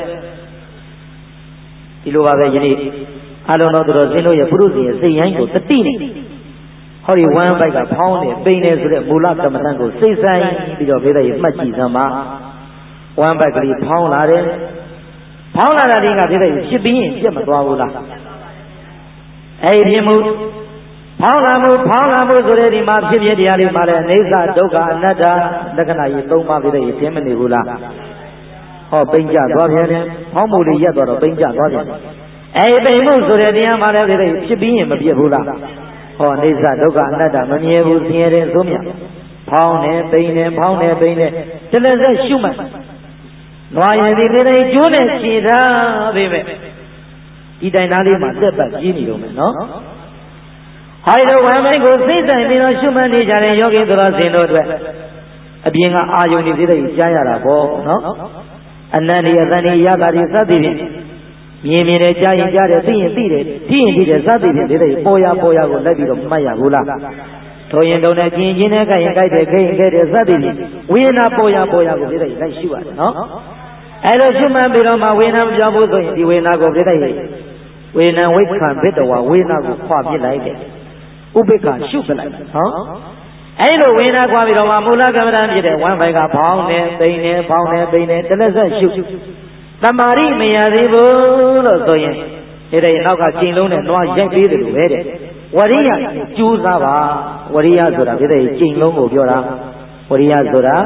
ဒီလိုပါပဲယနေ့အလုံးတော်တို့ဇင်းတို့ရဲ့ပုရုဇဉ်ရဲ့စိတ်ရိုင်းကိုတတိနဲ့ဟောဒီဝမ်းပိုက်ကဖောင်းနေပိန်နေဆိုတဲ့မူလကမ္မဋ္ဌာန်းကိုစိတ်ဆိုင်ပြီးတော့ဘိဓာရဲ့မှတ်ကြည့်စမ်းပါဝမ်းပိုက်ကလေးဖောင်းလာတယ်ဖောင်းလာတာဒီကဘိဓာရဲ့ဖြစ်ပြီးရင်ပြတ်မသွားဘူးလားအဲ့ဒီဖြစ်မှုဖောင်းလာမှုဆိုတဲ့ဒီမှာဖြစ်ဖြစ်တရားလေးမှာလည်းအိဋ္ဌဒုက္ခအနတ္တလက္ခဏာကြီး၃ပါးပြည့်တဲ့ရင်းမနေဘူးလားဟောပိန်ကြသွားပြန်တယ်ဖောင်းမှုလေးရက်သွားတော့ပိန်ကြသွားပြန်အဲ့ပိန်မှုဆိုတဲ့တရားမှာလည်းဖြစ်ပြီးရင်မပြတ်ဘူးလားဟောအိဋ္ဌဒုက္ခအနတ္တမမြဲဘူးဆင်းရဲတယ်ဆိုမြဖောင်းနေပိန်နေတလက်ဆက်ရှုမှတ်နွားရင်ဒီလေးကျိုးနဲ့ခြေထားပြီပဲဒီတိုင်သားလေးမှာတက်ပတ်ကြီးနေတော့မယ်နော်ဟာဒီလိုဝမ်းမိုက်ကိုစိတ်ဆိုင်ပြီးတော့ရှုမှတ်နေကြတဲ့ယောဂီသူတော်စင်တို့အတွက်အပြင်ကအာယုန်တွေသိတဲ့ကြားရတာပေါ့နော်အနန္တရသန္တိယတာတွေစသည်ဖြင့်မြင်တယ်ကြားရင်ကြားတယ်သိရင်သိတယ်ထိရင်ထိတယ်စသည်ဖြင့်သိတဲ့ပေါ်ရကိုလိုက်ပြီးတော့မှတ်ရဘူးလားထိုရင်တုံနဲ့ကျင်ချင်းနဲ့ကြိုက်ရင်ကြိုက်တယ်ခိရင်ခဲတယ်စသည်ဖြင့်ဝိညာဉ်ပေါ်ရကိုသိတဲ့လိုက်ရှုရတယ်နော်အဲလိုရှုမှတ်ပြီးတော့မှဝိညာဉ်မပြောင်းဘူးဆိုရင်ဒီဝိညာဉ်ကိုသိတဲ့ဝိညာဉ်ဝိခံဘိတဝဝိညာဉ်ကိုခွာပြစ်လိုက်တယ်ဥပိ္ပခရှုပလိုက်ဟောအဲ့လိုဝိညာဉ်ကွာပြီးတော့မှမူလကမ္မဋ္ဌာန်းဖြစ်တဲ့ဝမ်းပိုက်ကဖောင်းနေပိန်နေတလက်ဆက်ရှုတမာရိမရသေးဘူးလို့ဆိုရင်ဒီနောက်ကကျင်လုံးနဲ့နွားရိုက်ပေးတယ်လို့ပဲတဲ့ဝရိယကျိုးစားပါဝရိယဆိုတာဒီကျင်လုံးကိုပြောတာဝရိယဆိုတာ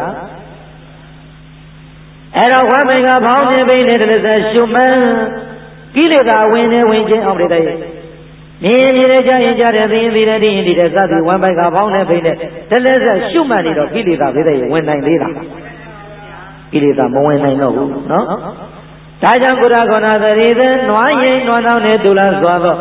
အဲ့တော့ဝမ်းပိုက်ကဖောင်းနေပိန်နေတလက်ဆက်ရှုမှန်းကိလေသာဝင်နေဝင်ခြင်းအောင်တဲ့မြင်တယ်ကြားရင်ကြားတယ်သိရင်သိတယ်သိရင်သိတယ်စသည်ဝမ်းပိုက်ကဖောင်းနေဖိနေတလက်ဆက်ရှုမှတ်နေတော့ကိလေသာဘိဓာရဲ့ဝင်နိုင်သေးလားကိလေသာမဝင်နိုင်တော့ဘူးနော်ဒါကြောင့်ကုရခောနာသတိသနွားရင်နွားတော်နဲ့တူလာစွာသော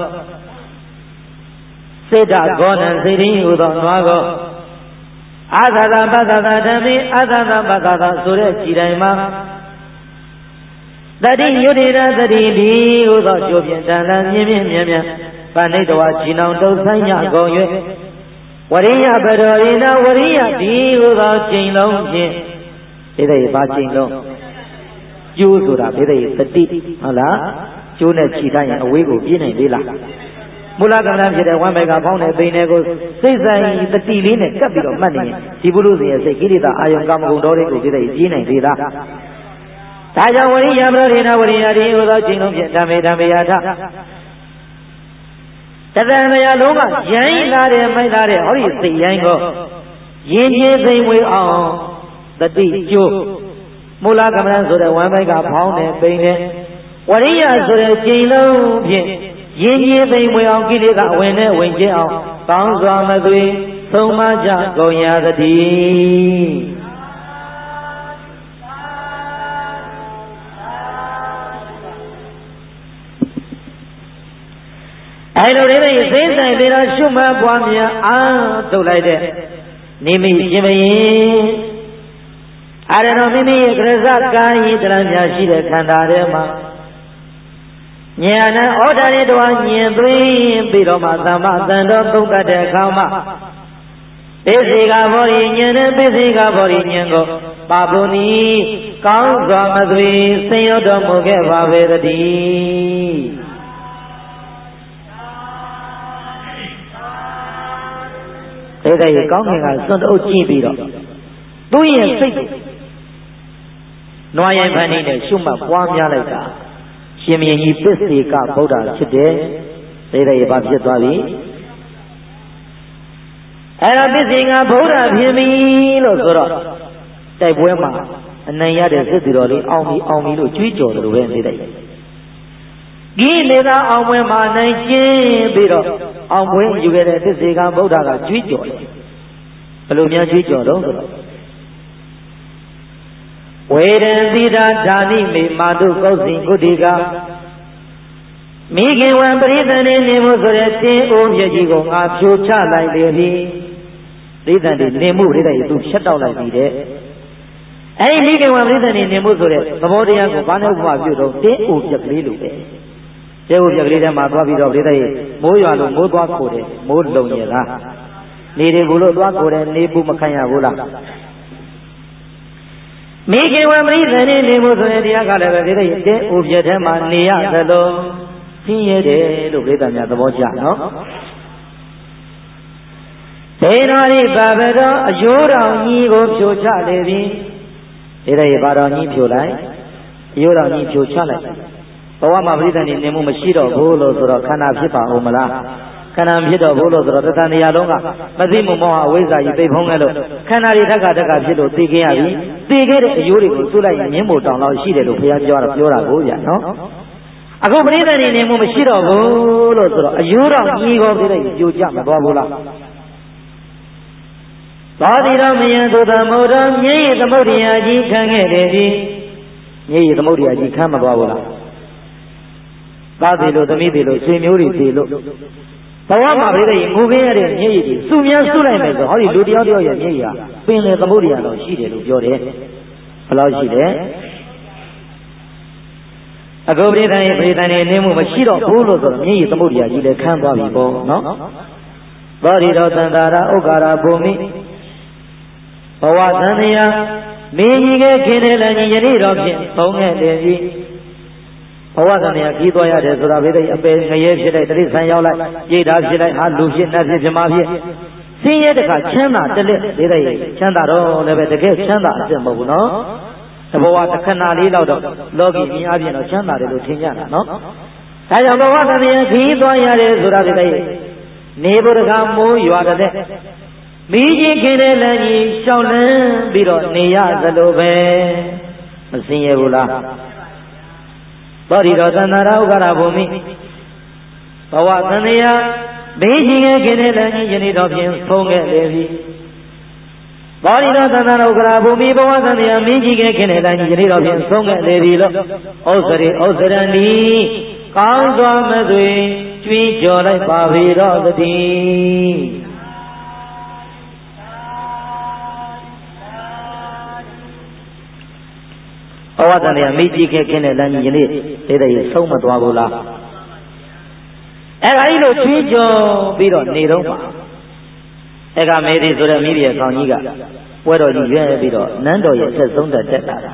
စေတဂောဏစေရင်းဟူသောနွားကိုအာသသာပသသာဓမ္မိအာသသာပသသာဆိုတဲ့ကြည်တိုင်းမှာတတိယုဒိရသတိဒီဟူသောကျိုးဖြင့်တန်လန်းမြင်းမြန်ပဏိတဝါခြိနောင်တုတ်ဆိုင်ညကုန်၍ဝရိယပရောရိနာဝရိယဒီဟူသောချိန်လုံးဖြင့်ဘိဓာရဲ့ဘာချိန်လုံးကျိုးဆိုတာဘိဓာရဲ့တတိဟုတ်လားကျိုးနဲ့ခြိတိုင်းရင်အဝေးကိုပြေးနိုင်သေးလားမူလကမ္မဋ္ဌာန်းဖြစ်တဲ့ဝမ်းပိုက်ကဖောင်းတဲ့ပိန်တွေကိုစိတ်ဆိုင်တတိလေးနဲ့ကပ်ပြီးတော့မှတ်နေရင်ဒီပုရုဇဉ်ရဲ့စိတ်ကိလေသာအာယုံကာမဂုဏ်တော်တွေကိုဘိဓာရဲ့ပြေးနိုင်သေးလားဒါကြောင့်ဝရိယပရောရိနာဝရိယဒီဟူသောချိန်လုံးဖြင့်ဓမ္မေယထတသံတရားလုံးကရိုင်းလာတယ်မိုက်လာတယ်ဟောဒီစိတ်ရိုင်းကိုရင်းချင်းသိမ့်ဝေအောင်တတိကျိုးမူလကမ္မဋ္ဌာန်းဆိုတဲ့ဝမ်းပိုက်ကဖောင်းတယ်ပိန်တယ်ဝရိယဆိုတဲ့ချိန်လုံးဖြင့်ရင်းချင်းသိမ့်ဝေအောင်ကိလေသာဝင်နဲ့ဝင်ခြင်းအောင်ကောင်းစွာမသွေသုံးမကြကုန်ရသတည်းအဲ့လိုတွေစိတ်ဆိုင်ပြီးတော့ရှုမှတ်ပွားများအားထုတ်လိုက်တဲ့နိမိတ်ရှင်မင်းအဲ့ဒါတော့မိမိရဲ့ကရဇကာယီတရားများရှိတဲ့ခန္ဓာထဲမှာညာဏဩဒါရီတော်ညင်သွင်းပြီးတော့မှသမ္မာတန်တော်ပုဂ္ဂတဲ့အခါမှာပိစိကဘောရိညင်နဲ့ပိစိကဘောရိညင်ကိုပါပုန်ဤကောင်းစွာမသွေဆင်းရဲတော်မူခဲ့ပါပေတည်းဒါတည်းကောင်းကင်ကစွန့်တအုပ်ကြည့်ပြီးတော့သူ့ရဲ့စိတ်ကိုနွားရိုင်းဖန်နေတဲ့ရှုမှတ်ပွားများလိုက်တာရှင်မင်းကြီးပစ္စေကဗုဒ္ဓဖြစ်တယ်ဒါတည်းဘာဖြစ်သွားပြီအဲ့တော့ပစ္စေကဗုဒ္ဓဖြစ်ပြီလို့ဆိုတော့တိုက်ပွဲမှာအနိုင်ရတဲ့စစ်သူတော်လေးအောင်ပြီလို့ကြွေးကြော်တယ်လို့ပဲသိတယ်ဒီနေသာအောင်ပွဲမှာနိုင်ကျင်းပြီးတော့အောင်ပွဲယူခဲ့တဲ့ပစ္စေကဗုဒ္ဓကကြွေးကြော်တယ်ဘယ်လိုများကြွေးကြော်တော့ဆိုတော့ဝေရန်သီတာဓာနိမေမာတုကောက်စဉ်ကုဋ္ဌိကမိခင်ဝံပရိသန္တိနေမှုဆိုတဲ့တင်းအိုးမြကြီးကိုငါဖြိုချလိုက်လေပြီပရိသန္တိနေမှုရိတဲ့သူဖြတ်တောက်လိုက်ပြီတဲ့အဲ့ဒီမိခင်ဝံပရိသန္တိနေမှုဆိုတဲ့သဘောတရားကိုဘာနဲ့ဥပမာပြုတော့တင်းအိုးပြက်ကလေးလိုပဲတင်းအိုးပြက်ကလေးထဲမှာသွားပြီးတော့ပရိသတ်ရဲ့မိုးရွာလို့မိုးသွားခိုတယ်မိုးလုံရလားနေတွေကိုလို့သွားခိုတယ်နေပူမခံရဘူးလားမိခင်ဝပရိသန္တိနေမှုဆိုတဲ့တရားကလည်းပဲဒီတဲ့တဲအိုပြထဲမှာနေရသလိုသိရတယ်လို့ပြိဿများသဘောကျနော်ဒေနာရိပါဘတော်အယိုးတော်ကြီးကိုဖြိုချလေပြီဒီတဲ့ဘာတော်ကြီးဖြိုလိုက်အယိုးတော်ကြီးဖြိုချလိုက်ဘဝမှာပရိသန္တိနေမှုမရှိတော့ဘူးလို့ဆိုတော့ခန္ဓာဖြစ်ပါဦးမလားခန္ဓာဖြစ်တော့ဘူးလို့ဆိုတော့တဏှာနေရာလုံးကမသိမှုမောဟအဝိဇ္ဇာကြီးသိဖုံးခဲ့လို့ခန္ဓာတွေဓက္ကဖြစ်လို့သိခဲ့ရပြီသိခဲ့တဲ့အယိုးတွေကိုစုလိုက်ရင်မြင်းမို့တောင်လောက်ရှိတယ်လို့ဘုရားပြောတာကိုဗျာနော်အခုပရိသတ်နေမှုမရှိတော့ဘူးလို့ဆိုတော့အယိုးတော်ကြီးကိုပြည့်ပြိုကျမသွားဘူးလားသာတိတော်မယံသုသမုဒ္ဒမြေရသမုဒ္ဒရာကြီးခံခဲ့တယ်ဒီမြေရသမုဒ္ဒရာကြီးခံမသွားဘူးလားသားသေးလို့သမီးသေးလို့ဆွေမျိုးတွေသေးလို့ဘဝမှာပြည့်တဲ့ငိုခဲ့ရတဲ့မျက်ရည်တွေစုများစုလိုက်မယ်ဆိုဟောဒီလူတယောက်တယောက်ရဲ့မျက်ရည်ဟာပင်လေသမုဒ္ဒရာတော့ရှိတယ်လို့ပြောတယ်ဘယ်လောက်ရှိလဲအခုပရိသတ်ရဲ့ပရိသတ်ရဲ့နေမှုမရှိတော့ဘူးလို့ဆိုတော့မျက်ရည်သမုဒ္ဒရာကြီးလည်းခန်းသွားပြီပေါ့နော်သောရိတော်သန္တာရဥက္ကာရဘုံမိဘဝသန္တရာမင်းကြီးကခင်တယ်လည်းယနေ့တော့ဖြင့်သုံးခဲ့တယ်ကြီးဘဝတန်ရာကြီးသွားရတယ်ဆိုတာပဲအပေငရဲဖြစ်လိုက်တိရစ္ဆာန်ရောက်လိုက်ရိတ်တာဖြစ်လိုက်ဟာလူဖြစ်နတ်ဖြစ်ပြမဖြစ်ဆင်းရဲတခါချမ်းသာတလက်သေးတယ်ချမ်းသာတော့လည်းပဲတကယ်ချမ်းသာအစ်မဟုတ်ဘူးနော်တဘဝတစ်ခဏလေးတော့လောကီမြင်အပြင်တော့ချမ်းသာတယ်လို့ထင်ကြတာနော်ဒါကြောင့်ဘဝတန်ရာကြီးသွားရတယ်ဆိုတာပဲနေဘုရားမိုးရွာတဲ့မိကြီးခင်တဲ့လမ်းကြီးရှောင်းလန်းပြီးတော့နေရသလိုပဲမဆင်းရဲဘူးလားသောရိတော်သန္တာရဥက္ကရာဘုံမိဘဝသန္တရာဘေးကြီးရဲ့ခင်တဲ့လမ်းကြီးယနေ့တော့ဖြင့်ဆုံးခဲ့လေပြီသောရိတော်သန္တာရဥက္ကရာဘုံမိဘဝသန္တရာမင်းကြီးရဲ့ခင်တဲ့လမ်းကြီးယနေ့တော့ဖြင့်ဆုံးခဲ့လေပြီလို့ဩစရိဩစရဏီကောင်းစွာမသွေကြွေးကြော်လိုက်ပါပေတော့သတည်းဘဝတန်တရားမိကြီးခဲ့ခင်းတဲ့လမ်းကြီးယနေ့တဲ့ဆုံးမသွားဘူးလားအဲ့ဒါကြီးလို့ချွေးကြော်ပြီးတော့နေတော့ပါအဲ့ကမေဒီဆိုတဲ့မိရဲ့ခေါင်းကြီးကပွဲတော်ကြီးရွဲပြီးတော့နန်းတော်ရဲ့ဆက်ဆုံးတက်လာတာ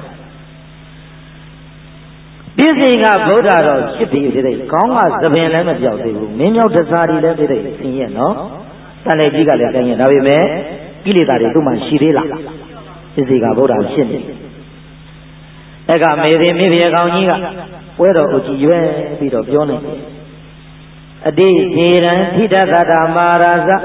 ပြည့်စုံကဗုဒ္ဓတော်ရှိပြီတဲ့ခေါင်းကသပင်လည်းမပြောက်သေးဘူးမင်းမြောက်တစားတွေလည်းတဲ့ဆင်းရဲနော်တန်လေကြီးကလည်းတိုင်းရင်ဒါပေမဲ့ကိလေသာတွေသူ့မှာရှိသေးလားပြည့်စုံကဗုဒ္ဓဖြစ်နေအဲ့ကမေဒီမိဖုရားကောင်းကြီးကပွဲတော်ကိုကြည်ရွယ်ပြီးတော့ပြောနေတယ်အတိထေရံထိတသတ္တမဟာရာဇ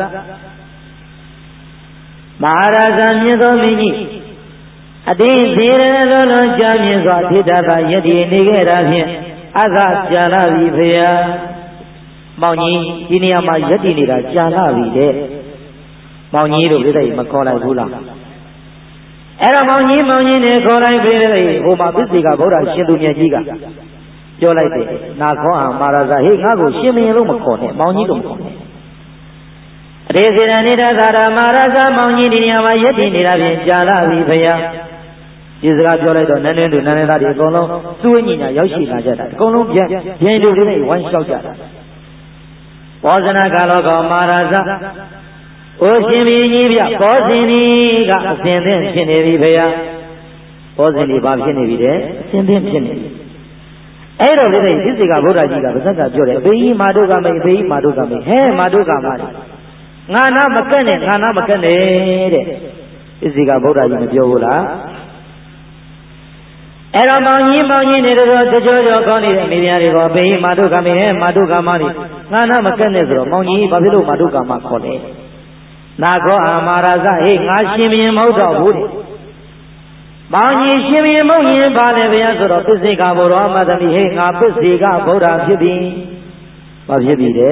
မဟာရာဇမြင့်သောမင်းကြီးအတိထေရံလုံးလုံးကြာမြင့်စွာထိတသယတိနေခဲ့တာဖြင့်အသကြာလာပြီဖရာမောင်ကြီးဒီနေရာမှာယတိနေတာကြာလာပြီတဲ့မောင်ကြီးတို့ပြည့်မခေါ်လိုက်ဘူးလားအဲ့တော့မောင်ကြီးနဲ့ခေါ်လိုက်ပြီဟိုမှာပစ္စေကဗုဒ္ဓရှင်သူမြတ်ကြီးကပြောလိုက်တယ်နာခေါ်အောင်မဟာရာဇဟေ့ငါ့ကိုရှင်မင်းလို့မခေါ်နဲ့မောင်ကြီးလို့မခေါ်နဲ့အတေစေရဏိတသာရမဟာရာဇမောင်ကြီးဒီနေရာမှာယက်တည်နေတာဖြင့်ကြာလာပြီဘုရားဒီစကားပြောလိုက်တော့နန်းတွင်သူနန်းတွင်သားတွေအကုန်လုံးသူ့အညီညာရောက်ရှိလာကြတာအကုန်လုံးပြန်လူတွေနဲ့ဝိုင်းလျှောက်ကြတာဘောဇနာကာလောကောမာရာဇအိုရှင်ဘီကြီးဗျဘောဇင်ဒီကအစဉ်သင့်ဖြစ်နေပြီဗျာဘောဇင်ဒီဘာဖြစ်နေပြီတဲ့အစဉ်သင့်ဖြစ်နေပြီအဲ့တော့လေဒီစိကဗုဒ္ဓကြီးကဗဇက်ကပြောတယ်အဘေကြီးမာတုကမေအဘေကြီးမာတုကမေဟဲမာတုကမလေးငါနာမကက်နဲ့ငါနာမကက်နဲ့တဲ့ဒီစိကဗုဒ္ဓကြီးမပြောဘူးလားအဲ့တော့မောင်ကြီးနေတော့တကြောကြောကောင်းနေတဲ့အမိများတွေကဘေးမာတုကမေဟဲမာတုကမလေးငါနာမကက်နဲ့ဆိုတော့မောင်ကြီးဘာဖြစ်လို့မာတုကမခေါ်လဲနာခောအာမာရဇဟေးငါရှင်ဘရင်မဟုတ်တော့ဘူးတဲ့မောင်ကြီးရှင်ဘရင်မဟုတ်ရင်ပါလေဗျာဆိုတော့ပစ္စေကဘုရားမသမီးဟေးငါပစ္စေကဗုဒ္ဓဖြစ်ပြီဘာဖြစ်ပြီတဲ့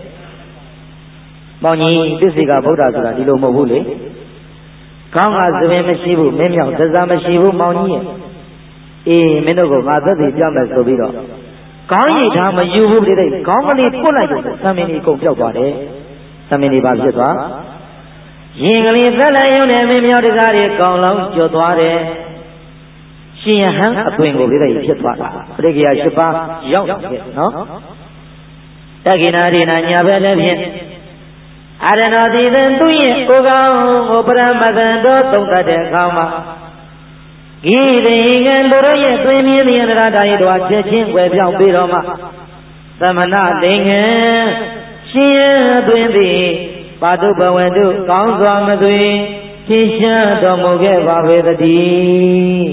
မောင်ကြီးပစ္စေကဗုဒ္ဓဆိုတာဒီလိုမဟုတ်ဘူးလေကောင်းကသဘင်မရှိဘူးမင်းမြောက်သစ္စာမရှိဘူးမောင်ကြီးရဲ့အေးမင်းတို့ကငါသက်သေပြမယ်ဆိုပြီးတော့ကောင်းရည်ထားမယူဘူးလေခေါင်းကလေးပုတ်လိုက်တော့သမင်းကြီးအကုန်ပြောက်သွားတယ်သမင်းကြီးဘာဖြစ်သွားရင်ကလေးသက်လည်းရုံနဲ့မင်းမြောက်တကားတွေကောင်းလောင်းကျွတ်သွားတယ်ရှင်ယဟန်အသွင်ကိုလေးဖြစ်သွားတာပရိက္ခယာ၈ပါးရောက်တယ်နော်တက္ကိနာရိနာညာဘက်လည်းဖြင့်အာရဏောတိသင်သူရဲ့ကိုကောင်းကိုပရမတန်တော်သုံးတတ်တဲ့အခါမှာဂိရိငယ်လူတို့ရဲ့သွေးမြင်းမြန္တရာတာရီတော်ချက်ချင်းွယ်ပြောင်းပြီးတော့မှသမဏလင်္ငယ်ရှင်ရဲ့သွင်းသည်ပါတုဘဝတုကောင်းစွာမသွေဖြည့်ရှားတော်မူခဲ့ပါပေတည်း